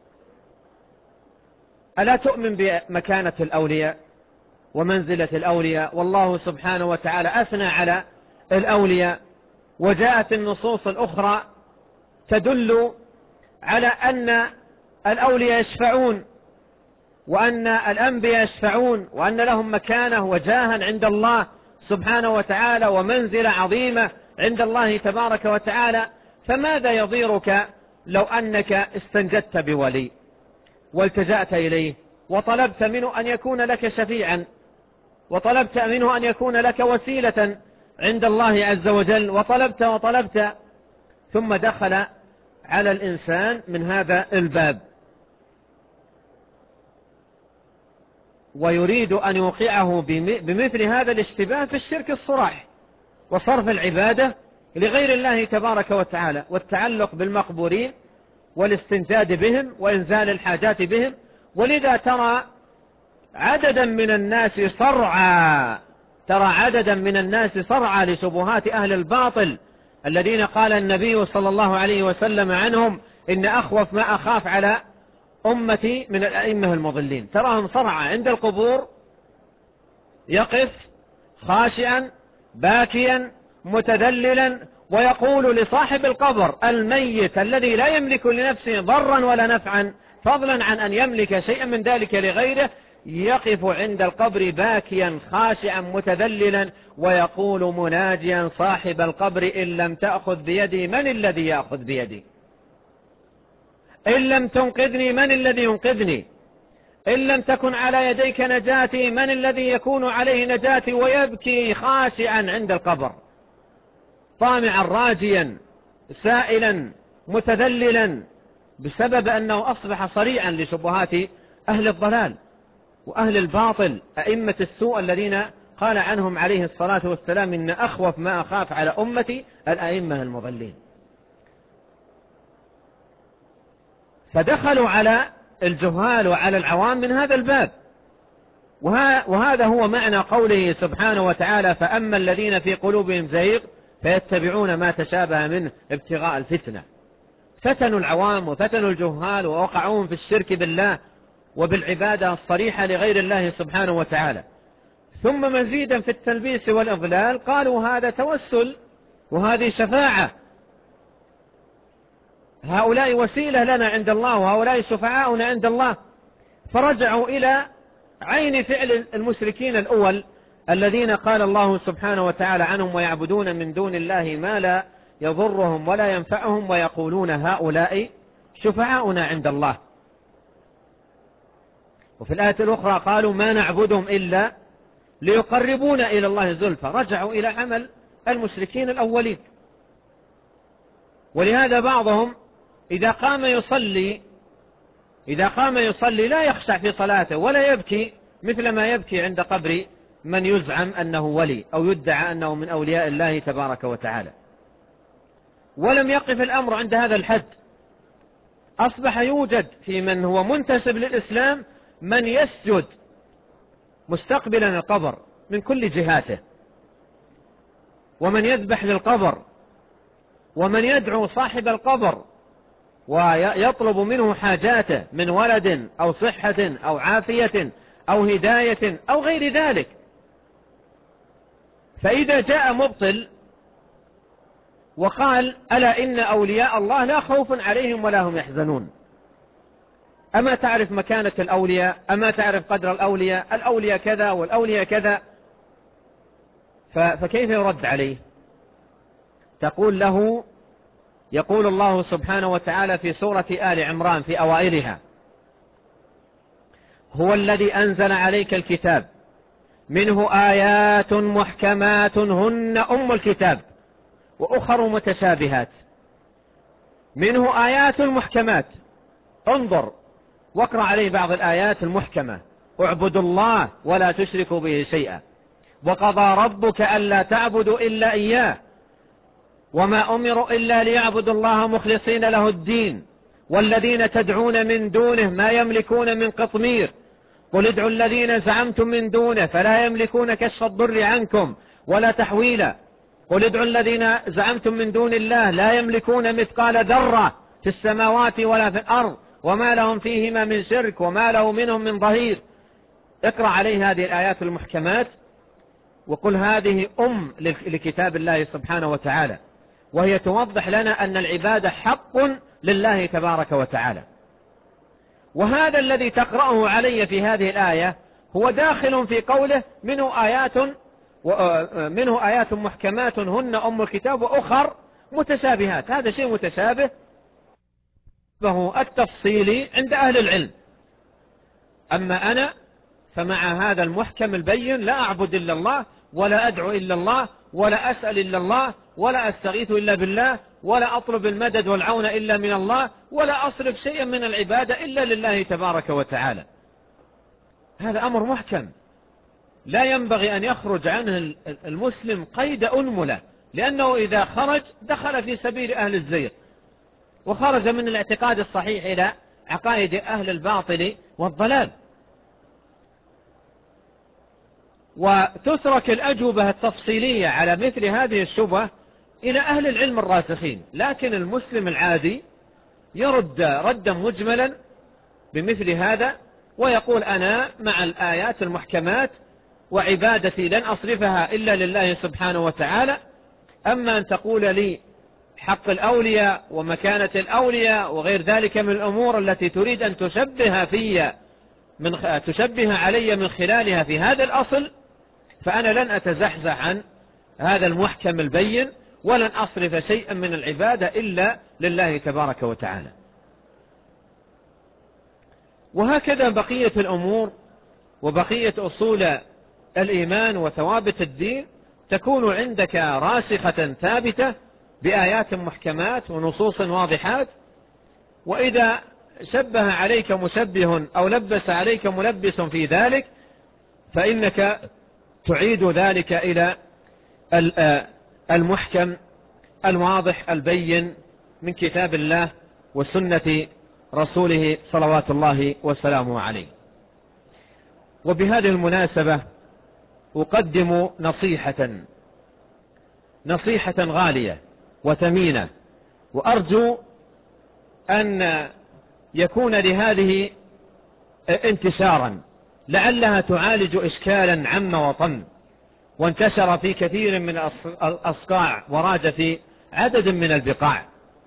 ألا تؤمن بمكانة الأولياء ومنزلة الأولياء؟ والله سبحانه وتعالى أثنى على الأولياء، وجاءت النصوص الأخرى تدل على أن الأولياء يشفعون، وأن الأنبياء يشفعون، وأن لهم مكانة وجاها عند الله سبحانه وتعالى ومنزلة عظيمة عند الله تبارك وتعالى. فماذا يضيرك لو أنك استنجدت بولي والتجأت إليه وطلبت منه أن يكون لك شفيعا، وطلبت منه أن يكون لك وسيلة عند الله عز وجل، وطلبت وطلبت، ثم دخل على الإنسان من هذا الباب ويريد أن يوقعه بمثل هذا الاشتباه في الشرك الصراح وصرف العبادة لغير الله تبارك وتعالى، والتعلق بالمقبورين والاستنجاد بهم وإنزال الحاجات بهم. ولذا ترى عددا من الناس صرعى ترى عددا من الناس صرعى لشبهات أهل الباطل الذين قال النبي صلى الله عليه وسلم عنهم: إن أخوف ما أخاف على أمتي من الأئمة المضلين. تراهم صرعى عند القبور، يقف خاشعا باكيا متذللا ويقول لصاحب القبر الميت الذي لا يملك لنفسه ضرا ولا نفعا، فضلا عن أن يملك شيئا من ذلك لغيره، يقف عند القبر باكيا خاشعا متذللا ويقول مناجيا صاحب القبر: إن لم تأخذ بيدي من الذي يأخذ بيدي؟ إن لم تنقذني من الذي ينقذني؟ إن لم تكن على يديك نجاتي من الذي يكون عليه نجاتي؟ ويبكي خاشعا عند القبر طامعا راجيا سائلا متذللا بسبب أنه أصبح صريعا لشبهات أهل الضلال وأهل الباطل، أئمة السوء الذين قال عنهم عليه الصلاة والسلام: إن أخوف ما أخاف على أمتي الأئمة المضلين. فدخلوا على الجهال وعلى العوام من هذا الباب. وهذا هو معنى قوله سبحانه وتعالى: فأما الذين في قلوبهم زيغ فيتبعون ما تشابه منه ابتغاء الفتنة. فتنوا العوام وفتنوا الجهال ووقعوهم في الشرك بالله وبالعبادة الصريحة لغير الله سبحانه وتعالى. ثم مزيدا في التلبيس والإضلال قالوا هذا توسل وهذه شفاعة، هؤلاء وسيلة لنا عند الله وهؤلاء شفعاؤنا عند الله. فرجعوا إلى عين فعل المشركين الأول الذين قال الله سبحانه وتعالى عنهم: ويعبدون من دون الله ما لا يضرهم ولا ينفعهم ويقولون هؤلاء شفعاؤنا عند الله. وفي الآية الأخرى قالوا: ما نعبدهم إلا ليقربونا إلى الله زلفى. رجعوا إلى عمل المشركين الأولين. ولهذا بعضهم إذا قام يصلي إذا قام يصلي لا يخشع في صلاته ولا يبكي مثل ما يبكي عند قبر من يزعم أنه ولي أو يدعى أنه من أولياء الله تبارك وتعالى. ولم يقف الأمر عند هذا الحد، أصبح يوجد في من هو منتسب للإسلام من يسجد مستقبلا القبر من كل جهاته، ومن يذبح للقبر، ومن يدعو صاحب القبر ويطلب منه حاجاته من ولد أو صحة أو عافية أو هداية أو غير ذلك. فإذا جاء مبطل وقال: ألا إن أولياء الله لا خوف عليهم ولا هم يحزنون، أما تعرف مكانة الأولياء؟ أما تعرف قدر الأولياء؟ الأولياء كذا والأولياء كذا. فكيف يرد عليه؟ تقول له: يقول الله سبحانه وتعالى في سورة آل عمران في أوائلها: هو الذي أنزل عليك الكتاب منه آيات محكمات هن أم الكتاب وأخر متشابهات. منه آيات محكمات، انظر واقرأ عليه بعض الآيات المحكمة: اعبدوا الله ولا تشركوا به شيئا، وقضى ربك ألا تعبدوا إلا إياه، وما أمروا إلا ليعبدوا الله مخلصين له الدين، والذين تدعون من دونه ما يملكون من قطمير، قل ادعوا الذين زعمتم من دونه فلا يملكون كشف الضر عنكم ولا تحويلا، قل ادعوا الذين زعمتم من دون الله لا يملكون مثقال ذرة في السماوات ولا في الأرض وما لهم فيهما من شرك وما له منهم من ظهير. اقرأ عليه هذه الآيات المحكمات وقل هذه أم لكتاب الله سبحانه وتعالى، وهي توضح لنا أن العبادة حق لله تبارك وتعالى. وهذا الذي تقرأه علي في هذه الآية هو داخل في قوله: منه آيات منه آيات محكمات هن أم الكتاب وأخر متشابهات. هذا شيء متشابه فهو التفصيلي عند أهل العلم. أما أنا فمع هذا المحكم البين لا أعبد إلا الله ولا أدعو إلا الله ولا أسأل إلا الله ولا أستغيث إلا بالله ولا أطلب المدد والعون إلا من الله ولا أصرف شيئا من العبادة إلا لله تبارك وتعالى. هذا أمر محكم لا ينبغي أن يخرج عنه المسلم قيد أنملة، لأنه إذا خرج دخل في سبيل أهل الزيغ وخرج من الاعتقاد الصحيح إلى عقائد أهل الباطل والضلال. وتترك الأجوبة التفصيلية على مثل هذه الشبهة إلى أهل العلم الراسخين، لكن المسلم العادي يرد ردا مجملا بمثل هذا ويقول: أنا مع الآيات المحكمات وعبادتي لن أصرفها إلا لله سبحانه وتعالى. أما أن تقول لي حق الأولياء ومكانة الأولياء وغير ذلك من الأمور التي تريد أن تشبه في من تشبه علي من خلالها في هذا الأصل، فأنا لن أتزحزح عن هذا المحكم البين ولن أصرف شيئا من العبادة إلا لله تبارك وتعالى. وهكذا بقية الأمور وبقية أصول الإيمان وثوابت الدين تكون عندك راسخة ثابتة بآيات محكمات ونصوص واضحات، وإذا شبه عليك مشبه أو لبس عليك ملبس في ذلك فإنك تعيد ذلك إلى المحكم الواضح البين من كتاب الله وسنة رسوله صلوات الله وسلامه عليه. وبهذه المناسبة أقدم نصيحة نصيحة غالية وثمينة، وأرجو أن يكون لهذه انتشارا لعلها تعالج إشكالا عم وطم وانتشر في كثير من الأصقاع وراج في عدد من البقاع،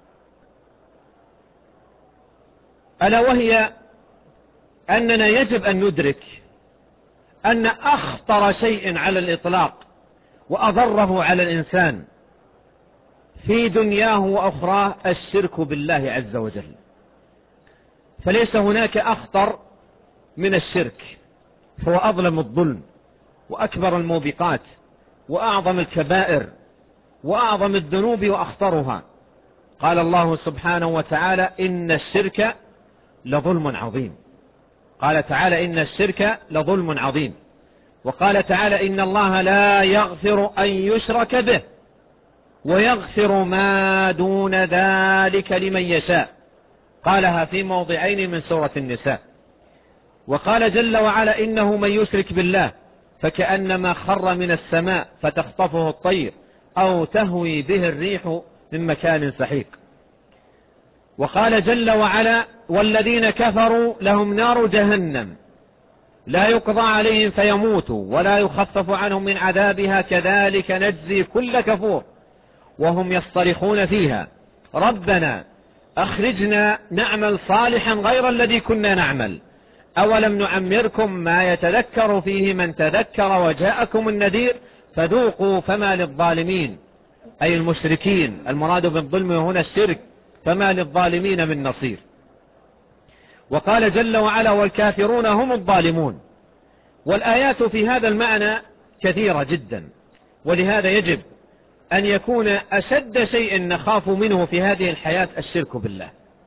ألا وهي أننا يجب أن ندرك أن أخطر شيء على الإطلاق وأضره على الإنسان في دنياه وأخراه الشرك بالله عز وجل. فليس هناك أخطر من الشرك، فهو أظلم الظلم وأكبر الموبقات وأعظم الكبائر وأعظم الذنوب وأخطرها. قال الله سبحانه وتعالى إن الشرك لظلم عظيم. قال تعالى إن الشرك لظلم عظيم. وقال تعالى إن الله لا يغفر أن يشرك به ويغفر ما دون ذلك لمن يشاء. قالها في موضعين من سورة النساء. وقال جل وعلا إنه من يشرك بالله فكأنما خر من السماء فتخطفه الطير أو تهوي به الريح من مكان سحيق. وقال جل وعلا والذين كفروا لهم نار جهنم لا يقضى عليهم فيموتوا ولا يخفف عنهم من عذابها كذلك نجزي كل كفور وهم يصطرخون فيها ربنا أخرجنا نعمل صالحا غير الذي كنا نعمل أولم نعمركم ما يتذكر فيه من تذكر وجاءكم النذير فذوقوا فما للظالمين أي المشركين، المراد بالظلم هنا الشرك، فما للظالمين من نصير. وقال جل وعلا والكافرون هم الظالمون. والآيات في هذا المعنى كثيرة جدا، ولهذا يجب أن يكون أشد شيء نخاف منه في هذه الحياة الشرك بالله،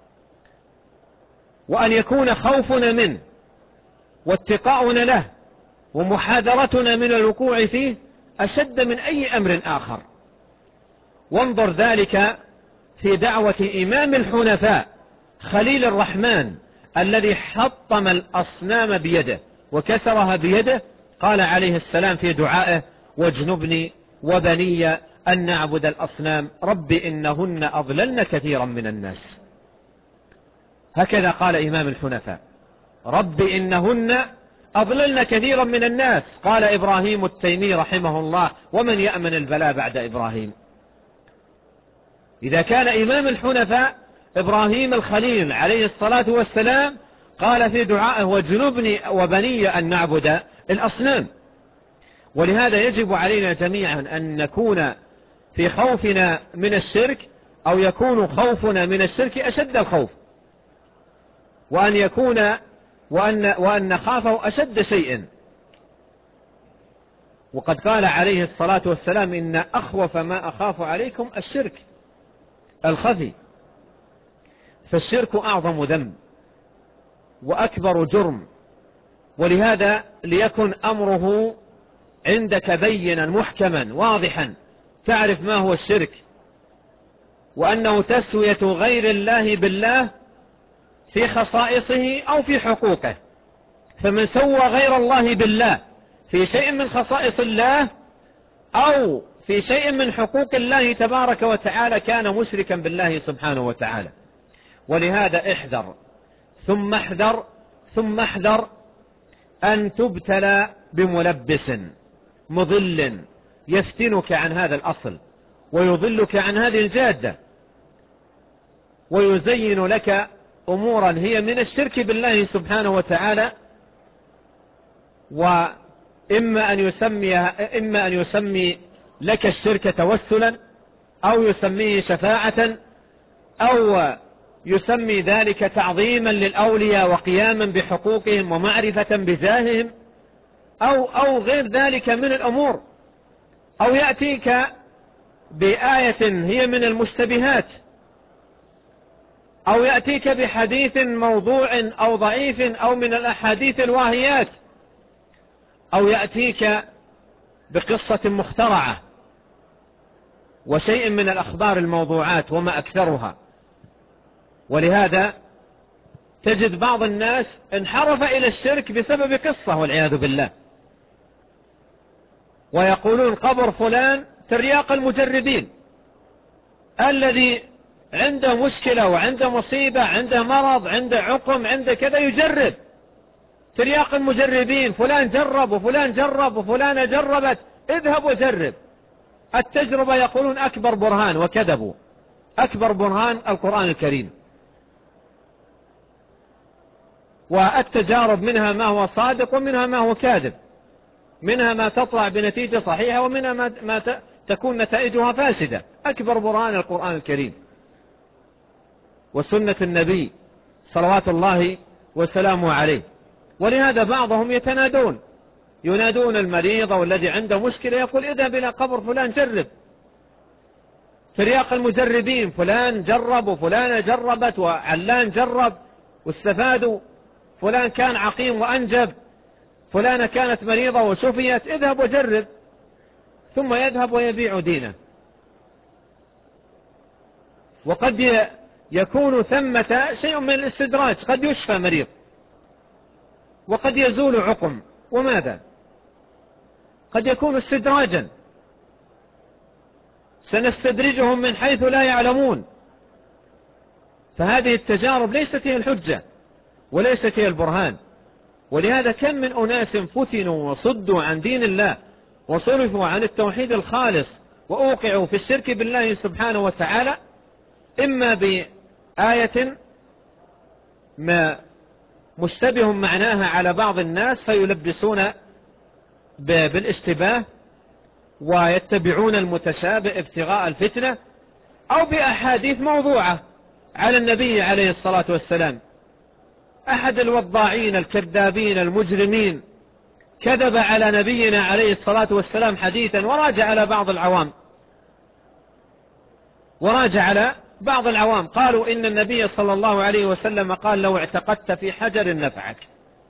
وأن يكون خوفنا منه واتقاؤنا له ومحاذرتنا من الوقوع فيه أشد من أي أمر آخر. وانظر ذلك في دعوة إمام الحنفاء خليل الرحمن الذي حطم الأصنام بيده وكسرها بيده. قال عليه السلام في دعائه واجنبني وبني أن نعبد الأصنام رب إنهن أضللن كثيرا من الناس. هكذا قال إمام الحنفاء رب إنهن أضللن كثيرا من الناس. قال إبراهيم التيمي رحمه الله ومن يأمن البلاء بعد إبراهيم. إذا كان إمام الحنفاء إبراهيم الخليل عليه الصلاة والسلام قال في دعائه واجنبني وبني أن نعبد الأصنام. ولهذا يجب علينا جميعا أن نكون في خوفنا من الشرك أو يكون خوفنا من الشرك أشد الخوف، وأن يكون وأن, وأن نخافه أشد شيء. وقد قال عليه الصلاة والسلام إن أخوف ما أخاف عليكم الشرك الخفي. فالشرك أعظم ذنب وأكبر جرم، ولهذا ليكن أمره عندك بينا محكما واضحا تعرف ما هو الشرك، وأنه تسوية غير الله بالله في خصائصه أو في حقوقه. فمن سوى غير الله بالله في شيء من خصائص الله أو في شيء من حقوق الله تبارك وتعالى كان مشركا بالله سبحانه وتعالى. ولهذا احذر ثم احذر ثم احذر أن تبتلى بملبس مضل يفتنك عن هذا الأصل ويضلك عن هذه الجادة ويزين لك أمورا هي من الشرك بالله سبحانه وتعالى، وإما أن يسمي إما أن يسمي لك الشرك توسلا أو يسميه شفاعة أو يسمي ذلك تعظيما للأولياء وقياما بحقوقهم ومعرفة بجاههم أو, أو غير ذلك من الأمور، أو يأتيك بآية هي من المشتبهات أو يأتيك بحديث موضوع أو ضعيف أو من الأحاديث الواهيات، أو يأتيك بقصة مخترعة وشيء من الأخبار الموضوعات وما أكثرها. ولهذا تجد بعض الناس انحرف إلى الشرك بسبب قصة والعياذ بالله، ويقولون قبر فلان ترياق المجربين، الذي عنده مشكلة وعنده مصيبة، عنده مرض، عنده عقم، عنده كذا، يجرب. ترياق المجربين، فلان جرب وفلان جرب وفلانة جربت، اذهب وجرب. التجربة يقولون أكبر برهان، وكذبوا. أكبر برهان القرآن الكريم، والتجارب منها ما هو صادق ومنها ما هو كاذب، منها ما تطلع بنتيجة صحيحة ومنها ما, ما تكون نتائجها فاسدة. أكبر برهان القرآن الكريم وسنة النبي صلوات الله وسلامه عليه. ولهذا بعضهم يتنادون، ينادون المريض والذي عنده مشكلة، يقول اذهب إلى قبر فلان جرب. ترياق المجربين، فلان جرب وفلان جربت وعلان جرب واستفادوا، فلان كان عقيم وأنجب، فلانة كانت مريضة وشفيت، اذهب وجرب. ثم يذهب ويبيع دينه. وقد يكون ثمة شيء من الاستدراج، قد يشفى مريض وقد يزول عقم، وماذا؟ قد يكون استدراجا، سنستدرجهم من حيث لا يعلمون. فهذه التجارب ليست هي الحجة وليست هي البرهان. ولهذا كم من أناس فتنوا وصدوا عن دين الله وصرفوا عن التوحيد الخالص وأوقعوا في الشرك بالله سبحانه وتعالى، إما بآية ما مشتبه معناها على بعض الناس فيلبسون بالاشتباه ويتبعون المتشابه ابتغاء الفتنة، أو بأحاديث موضوعة على النبي عليه الصلاة والسلام. أحد الوضاعين الكذابين المجرمين كذب على نبينا عليه الصلاة والسلام حديثا، وراجع على بعض العوام وراجع على بعض العوام قالوا إن النبي صلى الله عليه وسلم قال لو اعتقدت في حجر نفعك.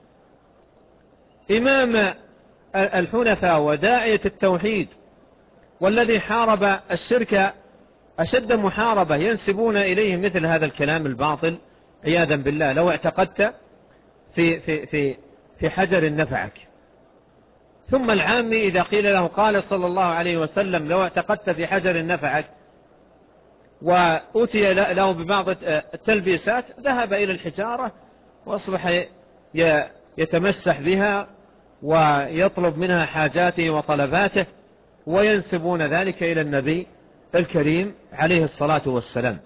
إمام الحنفاء وداعية التوحيد والذي حارب الشرك أشد محاربة ينسبون إليه مثل هذا الكلام الباطل عياذا بالله. لو اعتقدت في, في, في, في حجر نفعك. ثم العامي إذا قيل له قال صلى الله عليه وسلم لو اعتقدت في حجر نفعك، وأتي له ببعض التلبيسات، ذهب إلى الحجارة وأصبح يتمسح بها ويطلب منها حاجاته وطلباته، وينسبون ذلك إلى النبي الكريم عليه الصلاة والسلام.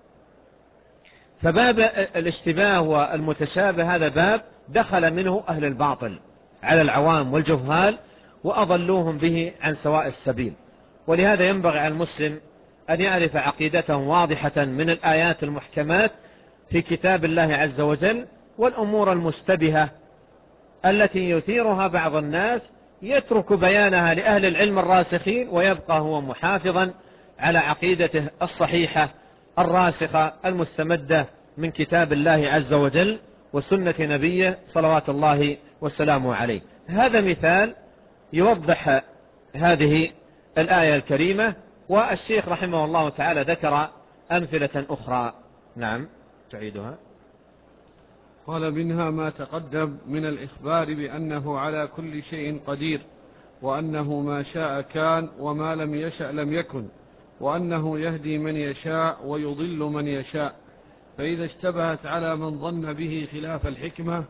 فباب الاشتباه والمتشابه هذا باب دخل منه أهل الباطل على العوام والجهال وأضلوهم به عن سواء السبيل. ولهذا ينبغي على المسلم أن يعرف عقيدته واضحة من الآيات المحكمات في كتاب الله عز وجل، والأمور المشتبهة التي يثيرها بعض الناس يترك بيانها لأهل العلم الراسخين، ويبقى هو محافظا على عقيدته الصحيحة الراسخة المستمدة من كتاب الله عز وجل وسنة نبيه صلوات الله وسلامه عليه. هذا مثال يوضح هذه الآية الكريمة، والشيخ رحمه الله تعالى ذكر أمثلة أخرى. نعم تعيدها. قال منها ما تقدم من الإخبار بأنه على كل شيء قدير، وأنه ما شاء كان وما لم يشأ لم يكن، وأنه يهدي من يشاء ويضل من يشاء. فإذا اشتبهت على من ظن به خلاف الحكمة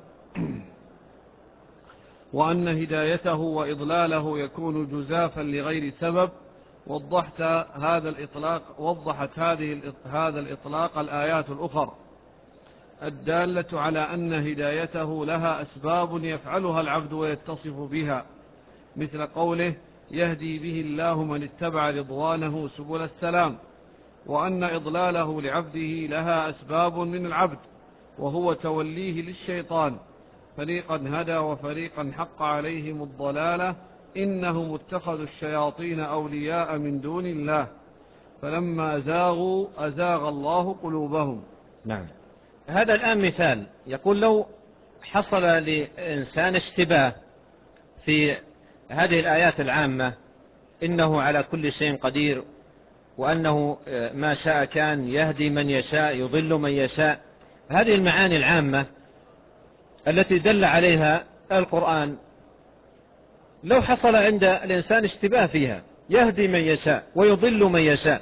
وأن هدايته وإضلاله يكون جزافا لغير سبب، وضحت هذا الإطلاق وضحت هذه هذا الإطلاق الآيات الأخرى الدالة على أن هدايته لها أسباب يفعلها العبد ويتصف بها، مثل قوله يهدي به الله من اتبع رضوانه سبل السلام، وأن إضلاله لعبده لها أسباب من العبد، وهو توليه للشيطان، فريقا هدى وفريقا حق عليهم الضلالة إنهم اتخذوا الشياطين أولياء من دون الله فلما زاغوا أزاغ الله قلوبهم نعم. هذا الآن مثال، يقول لو حصل لإنسان اشتباه في هذه الآيات العامة، إنه على كل شيء قدير، وأنه ما شاء كان، يهدي من يشاء، يضل من يشاء، هذه المعاني العامة التي دل عليها القرآن، لو حصل عند الإنسان اشتباه فيها، يهدي من يشاء ويضل من يشاء،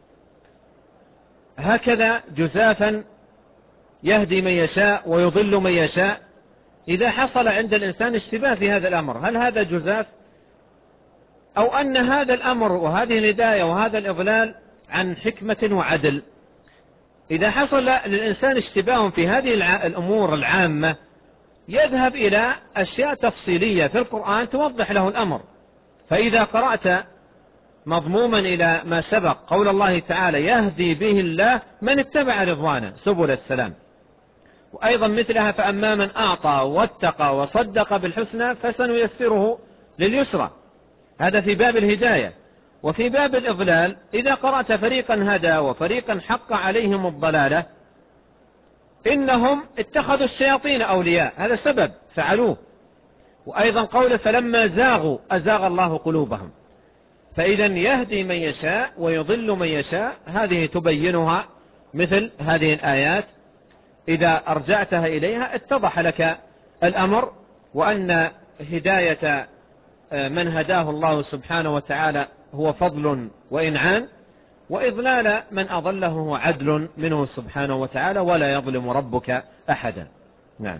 هكذا جزافا يهدي من يشاء ويضل من يشاء، إذا حصل عند الإنسان اشتباه في هذا الأمر، هل هذا جزاف، أو أن هذا الأمر وهذه الهداية وهذا الإضلال عن حكمة وعدل؟ إذا حصل للإنسان اشتباه في هذه الأمور العامة، يذهب إلى أشياء تفصيلية في القرآن توضح له الأمر. فإذا قرأت مضموما إلى ما سبق قول الله تعالى: يهدي به الله من اتبع رضوانه سبل السلام، وأيضا مثلها: فأما من أعطى واتقى وصدق بالحسنى فسنيسره لليسرى، هذا في باب الهداية. وفي باب الإضلال، إذا قرأت: فريقا هدى وفريقا حق عليهم الضلالة إنهم اتخذوا الشياطين أولياء، هذا سبب فعلوه. وأيضا قوله: فلما زاغوا أزاغ الله قلوبهم. فإذا يهدي من يشاء ويضل من يشاء، هذه تبينها مثل هذه الآيات، إذا أرجعتها إليها اتضح لك الأمر، وأن هداية من هداه الله سبحانه وتعالى هو فضل وإنعام، وإضلال من أضله هو عدل منه سبحانه وتعالى، ولا يظلم ربك أحدا. نعم.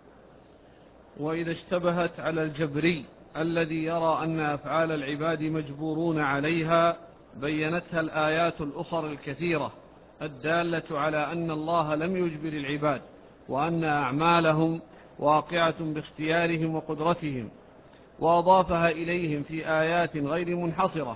وإذا اشتبهت على الجبري الذي يرى أن أفعال العباد مجبورون عليها، بينتها الآيات الأخرى الكثيرة الدالة على أن الله لم يجبر العباد، وأن أعمالهم واقعة باختيارهم وقدرتهم، وأضافها إليهم في آيات غير منحصرة،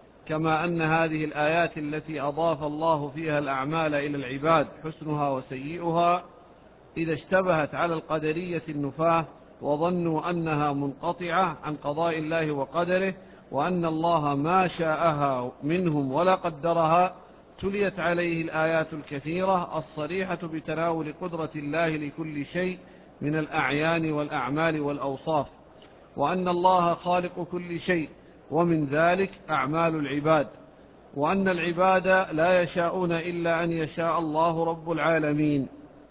كما أن هذه الآيات التي أضاف الله فيها الأعمال إلى العباد حسنها وسيئها، إذا اشتبهت على القدرية النفاة وظنوا أنها منقطعة عن قضاء الله وقدره، وأن الله ما شاءها منهم ولا قدرها، تليت عليه الآيات الكثيرة الصريحة بتناول قدرة الله لكل شيء من الأعيان والأعمال والأوصاف، وأن الله خالق كل شيء، ومن ذلك أعمال العباد، وأن العباد لا يشاءون إلا أن يشاء الله رب العالمين.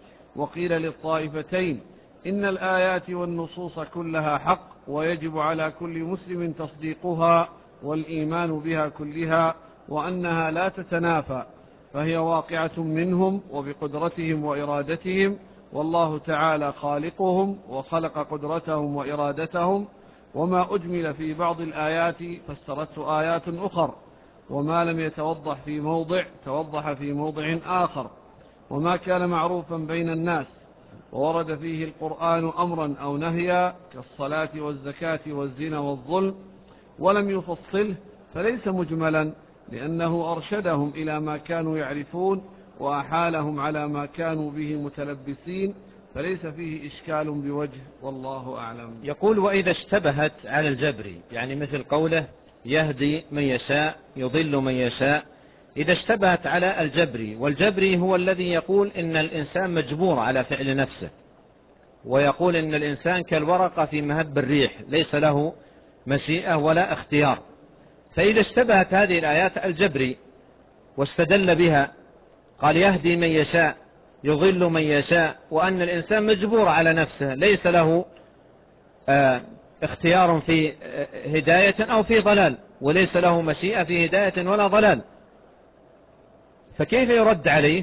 وقيل للطائفتين: إن الآيات والنصوص كلها حق، ويجب على كل مسلم تصديقها والإيمان بها كلها، وأنها لا تتنافى، فهي واقعة منهم وبقدرتهم وإرادتهم، والله تعالى خالقهم وخلق قدرتهم وإرادتهم. وما أجمل في بعض الآيات فسرته آيات أخر، وما لم يتوضح في موضع توضح في موضع آخر، وما كان معروفا بين الناس وورد فيه القرآن أمرا أو نهيا كالصلاة والزكاة والزنا والظلم ولم يفصله فليس مجملا، لأنه أرشدهم إلى ما كانوا يعرفون وأحالهم على ما كانوا به متلبسين، فليس فيه إشكال بوجه، والله أعلم. يقول: وإذا اشتبهت على الجبري، يعني مثل قوله: يهدي من يشاء يضل من يشاء، إذا اشتبهت على الجبري، والجبري هو الذي يقول إن الإنسان مجبور على فعل نفسه، ويقول إن الإنسان كالورقة في مهب الريح، ليس له مشيئة ولا اختيار. فإذا اشتبهت هذه الآيات الجبري واستدل بها، قال: يهدي من يشاء يضل من يشاء، وأن الإنسان مجبور على نفسه، ليس له اه اختيار في هداية أو في ضلال، وليس له مشيئة في هداية ولا ضلال، فكيف يرد عليه؟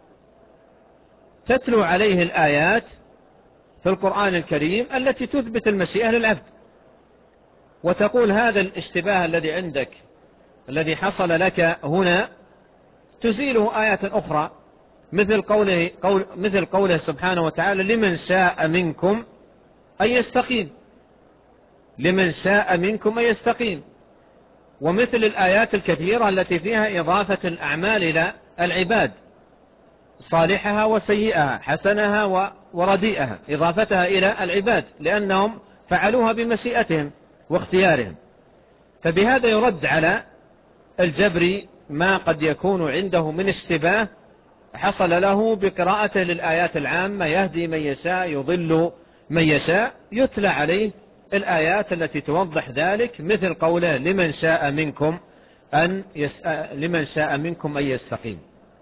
تتلو عليه الآيات في القرآن الكريم التي تثبت المشيئة للعبد، وتقول: هذا الاشتباه الذي عندك الذي حصل لك هنا تزيله آيات أخرى، مثل قوله, قول مثل قوله سبحانه وتعالى: لمن شاء منكم أن يستقيم، لمن شاء منكم أن يستقيم. ومثل الآيات الكثيرة التي فيها إضافة الأعمال إلى العباد، صالحها وسيئها، حسنها ورديئها، إضافتها إلى العباد لأنهم فعلوها بمشيئتهم واختيارهم. فبهذا يرد على الجبري ما قد يكون عنده من اشتباه حصل له بقراءته للآيات العامة: يهدي من يشاء يضل من يشاء. يتلى عليه الآيات التي توضح ذلك، مثل قوله: لمن شاء منكم أن يس... لمن شاء منكم أن يستقيم.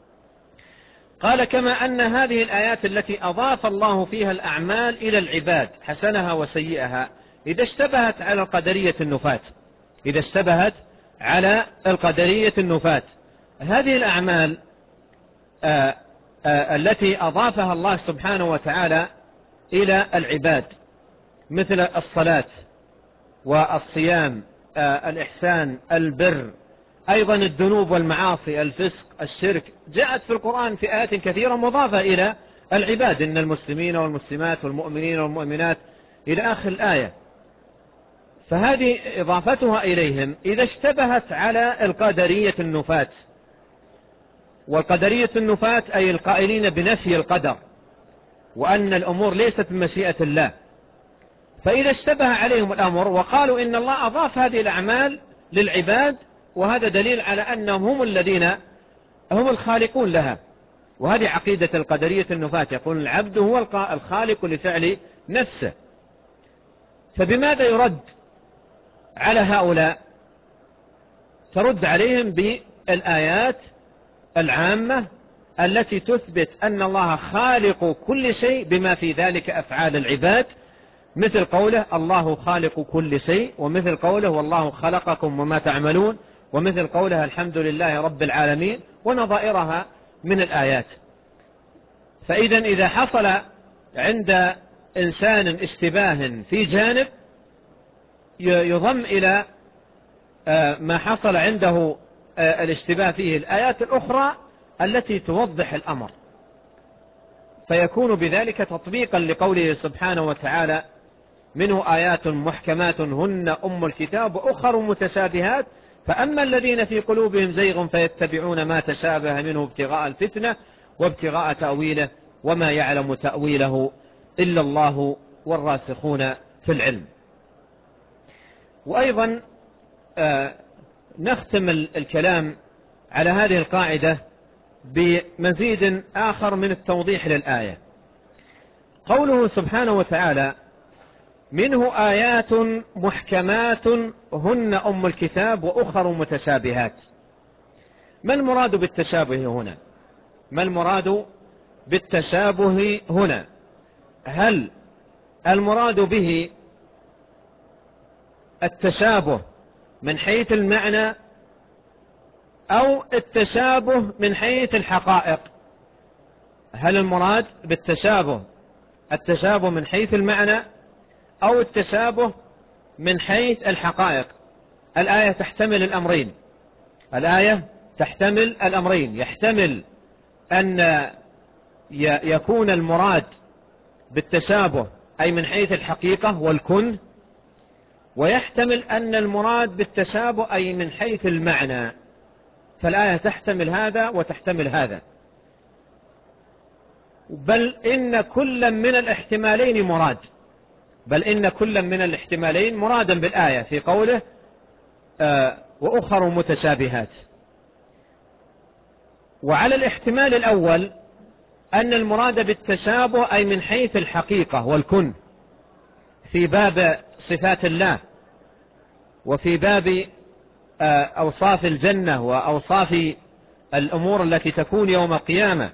قال: كما أن هذه الآيات التي أضاف الله فيها الأعمال إلى العباد حسنها وسيئها إذا اشتبهت على القدرية النفاة إذا اشتبهت على القدرية النفاة هذه الأعمال آآ آآ التي أضافها الله سبحانه وتعالى إلى العباد، مثل الصلاة والصيام، الإحسان، البر، أيضا الذنوب والمعاصي، الفسق، الشرك، جاءت في القرآن في آيات كثيرة مضافة إلى العباد: إن المسلمين والمسلمات والمؤمنين والمؤمنات إلى آخر الآية. فهذه إضافتها إليهم إذا اشتبهت على القدرية النفاة. والقدرية النفاة أي القائلين بنفي القدر وأن الأمور ليست بمشيئة الله، فإذا اشتبه عليهم الأمر وقالوا إن الله أضاف هذه الأعمال للعباد، وهذا دليل على أنهم هم الذين هم الخالقون لها. وهذه عقيدة القدرية النفاة، يقول العبد هو الخالق لفعل نفسه. فبماذا يرد على هؤلاء؟ ترد عليهم بالآيات العامة التي تثبت أن الله خالق كل شيء بما في ذلك أفعال العباد، مثل قوله: الله خالق كل شيء، ومثل قوله: والله خلقكم وما تعملون، ومثل قوله: الحمد لله رب العالمين، ونظائرها من الآيات. فإذا إذا حصل عند إنسان اشتباه في جانب يضم إلى ما حصل عنده الاشتباه فيه الآيات الأخرى التي توضح الأمر، فيكون بذلك تطبيقا لقوله سبحانه وتعالى: منه آيات محكمات هن أم الكتاب وأخر متشابهات فأما الذين في قلوبهم زيغ فيتبعون ما تشابه منه ابتغاء الفتنة وابتغاء تأويله وما يعلم تأويله إلا الله والراسخون في العلم. وأيضا آه نختم الكلام على هذه القاعدة بمزيد آخر من التوضيح للآية. قوله سبحانه وتعالى: منه آيات محكمات هن أم الكتاب وأخر متشابهات. ما المراد بالتشابه هنا؟ ما المراد بالتشابه هنا؟ هل المراد به التشابه من حيث المعنى أو التشابه من حيث الحقائق؟ هل المراد بالتشابه التشابه من حيث المعنى أو التشابه من حيث الحقائق؟ الآية تحتمل الأمرين الآية تحتمل الأمرين يحتمل أن يكون المراد بالتشابه أي من حيث الحقيقة والكن، ويحتمل أن المراد بالتشابه أي من حيث المعنى. فالآية تحتمل هذا وتحتمل هذا، بل إن كل من الاحتمالين مراد بل إن كل من الاحتمالين مرادا بالآية في قوله آه وأخر متشابهات. وعلى الاحتمال الأول أن المراد بالتشابه أي من حيث الحقيقة والكن في باب صفات الله وفي باب آه أوصاف الجنة وأوصاف الأمور التي تكون يوم القيامة.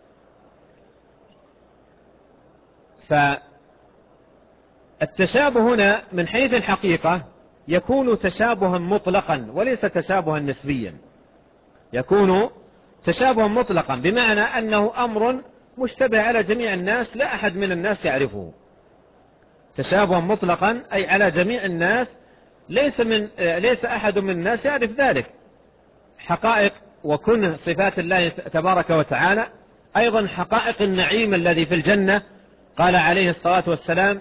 فالتشابه هنا من حيث الحقيقة يكون تشابها مطلقا وليس تشابها نسبيا، يكون تشابها مطلقا بمعنى أنه أمر مشتبه على جميع الناس لا أحد من الناس يعرفه. تشابها مطلقا أي على جميع الناس، ليس, من ليس أحد من الناس يعرف ذلك. حقائق وكن صفات الله تبارك وتعالى، أيضا حقائق النعيم الذي في الجنة. قال عليه الصلاة والسلام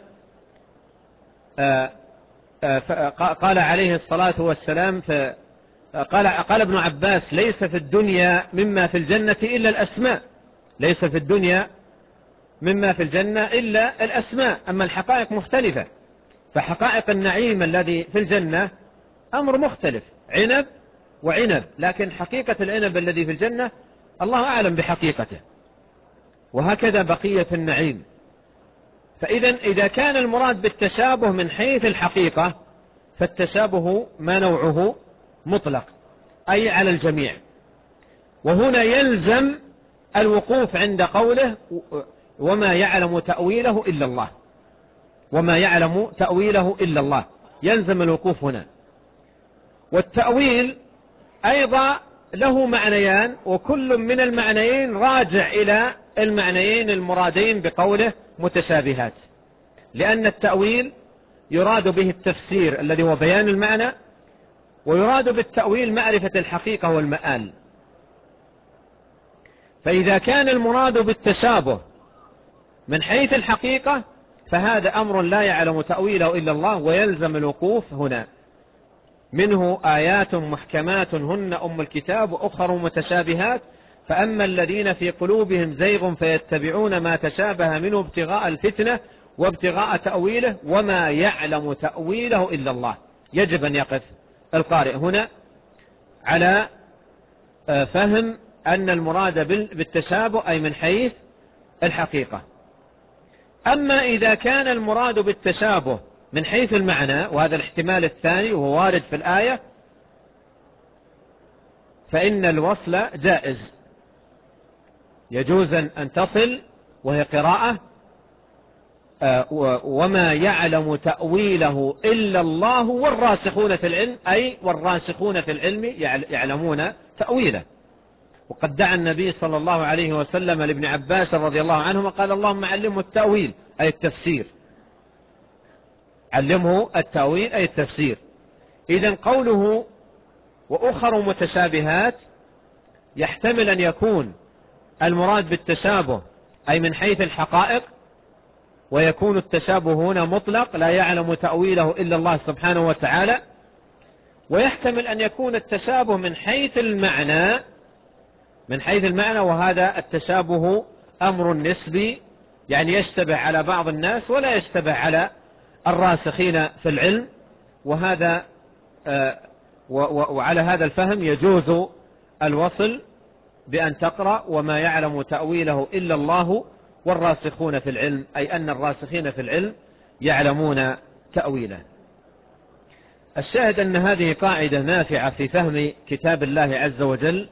قال عليه الصلاة والسلام قال, قال ابن عباس: ليس في الدنيا مما في الجنة إلا الأسماء ليس في الدنيا مما في الجنة إلا الأسماء، أما الحقائق مختلفة. فحقائق النعيم الذي في الجنة أمر مختلف، عنب وعنب، لكن حقيقة العنب الذي في الجنة الله أعلم بحقيقته، وهكذا بقية النعيم. فإذا إذا كان المراد بالتشابه من حيث الحقيقة فالتشابه ما نوعه مطلق أي على الجميع، وهنا يلزم الوقوف عند قوله وما يعلم تأويله إلا الله، وما يعلم تأويله إلا الله، يلزم الوقوف هنا. والتأويل أيضا له معنيان، وكل من المعنيين راجع إلى المعنيين المرادين بقوله متشابهات، لأن التأويل يراد به التفسير الذي هو بيان المعنى، ويراد بالتأويل معرفة الحقيقة والمآل. فإذا كان المراد بالتشابه من حيث الحقيقة فهذا أمر لا يعلم تأويله إلا الله، ويلزم الوقوف هنا. منه آيات محكمات هن أم الكتاب وأخر متشابهات، فأما الذين في قلوبهم زيغ فيتبعون ما تشابه منه ابتغاء الفتنة وابتغاء تأويله وما يعلم تأويله إلا الله. يجب أن يقف القارئ هنا على فهم أن المراد بالتشابه أي من حيث الحقيقة. أما إذا كان المراد بالتشابه من حيث المعنى، وهذا الاحتمال الثاني وهو وارد في الآية، فإن الوصل جائز، يجوز أن تصل وهي قراءة وما يعلم تأويله إلا الله والراسخون في العلم، أي والراسخون في العلم يعلمون تأويله. وقد دعا النبي صلى الله عليه وسلم لابن عباس رضي الله عنهما قال اللهم علمه التأويل أي التفسير، علمه التأويل أي التفسير. إذن قوله وأخر متشابهات يحتمل أن يكون المراد بالتشابه أي من حيث الحقائق، ويكون التشابه هنا مطلق لا يعلم تأويله إلا الله سبحانه وتعالى، ويحتمل أن يكون التشابه من حيث المعنى، من حيث المعنى وهذا التشابه أمر نسبي، يعني يشتبه على بعض الناس ولا يشتبه على الراسخين في العلم. وهذا وعلى هذا الفهم يجوز الوصل بأن تقرأ وما يعلم تأويله إلا الله والراسخون في العلم، أي أن الراسخين في العلم يعلمون تأويله. الشاهد أن هذه قاعدة نافعة في فهم كتاب الله عز وجل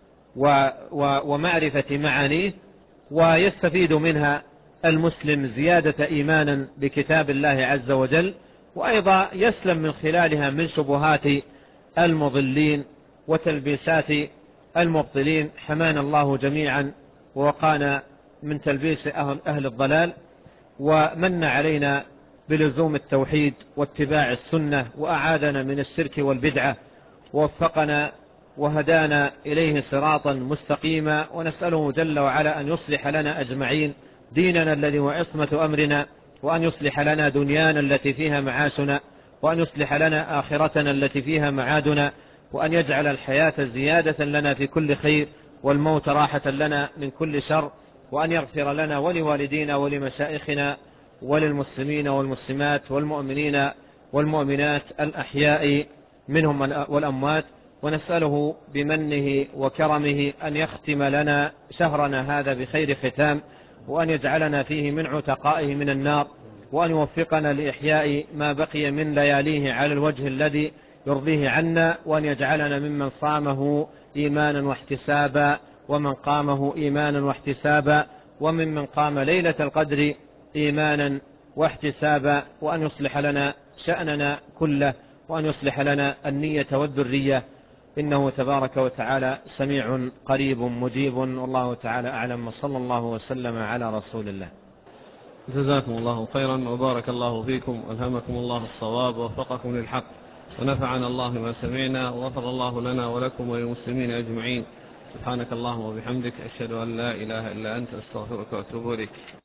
ومعرفة معانيه، ويستفيد منها المسلم زيادة إيمانا بكتاب الله عز وجل، وأيضا يسلم من خلالها من شبهات المضلين وتلبيسات المبطلين. حمانا الله جميعا ووقانا من تلبيس أهل الضلال، ومن علينا بلزوم التوحيد واتباع السنة، وأعادنا من الشرك والبدعة، ووفقنا وهدانا إليه صراطا مستقيما. ونسأله جل وعلا أن يصلح لنا أجمعين ديننا الذي هو عصمة أمرنا، وأن يصلح لنا دنيانا التي فيها معاشنا، وأن يصلح لنا آخرتنا التي فيها معادنا، وأن يجعل الحياة زيادة لنا في كل خير والموت راحة لنا من كل شر، وأن يغفر لنا ولوالدينا ولمشائخنا وللمسلمين والمسلمات والمؤمنين والمؤمنات الأحياء منهم والأموات. ونسأله بمنه وكرمه أن يختم لنا شهرنا هذا بخير ختام، وأن يجعلنا فيه من عتقائه من النار، وأن يوفقنا لإحياء ما بقي من لياليه على الوجه الذي يرضيه عنا، وأن يجعلنا ممن صامه إيمانا واحتسابا، ومن قامه إيمانا واحتسابا، وممن قام ليلة القدر إيمانا واحتسابا، وأن يصلح لنا شأننا كله، وأن يصلح لنا النية والذرية، إنه تبارك وتعالى سميع قريب مجيب. والله تعالى أعلم، وصلى الله وسلم على رسول الله. جزاكم الله خيرا وبارك الله فيكم، ألهمكم الله الصواب ووفقكم للحق، ونفعنا الله ما سمعنا، وغفر الله لنا ولكم وللمسلمين أجمعين. سبحانك اللهم وبحمدك، أشهد أن لا إله إلا أنت، أستغفرك وأتوب إليك.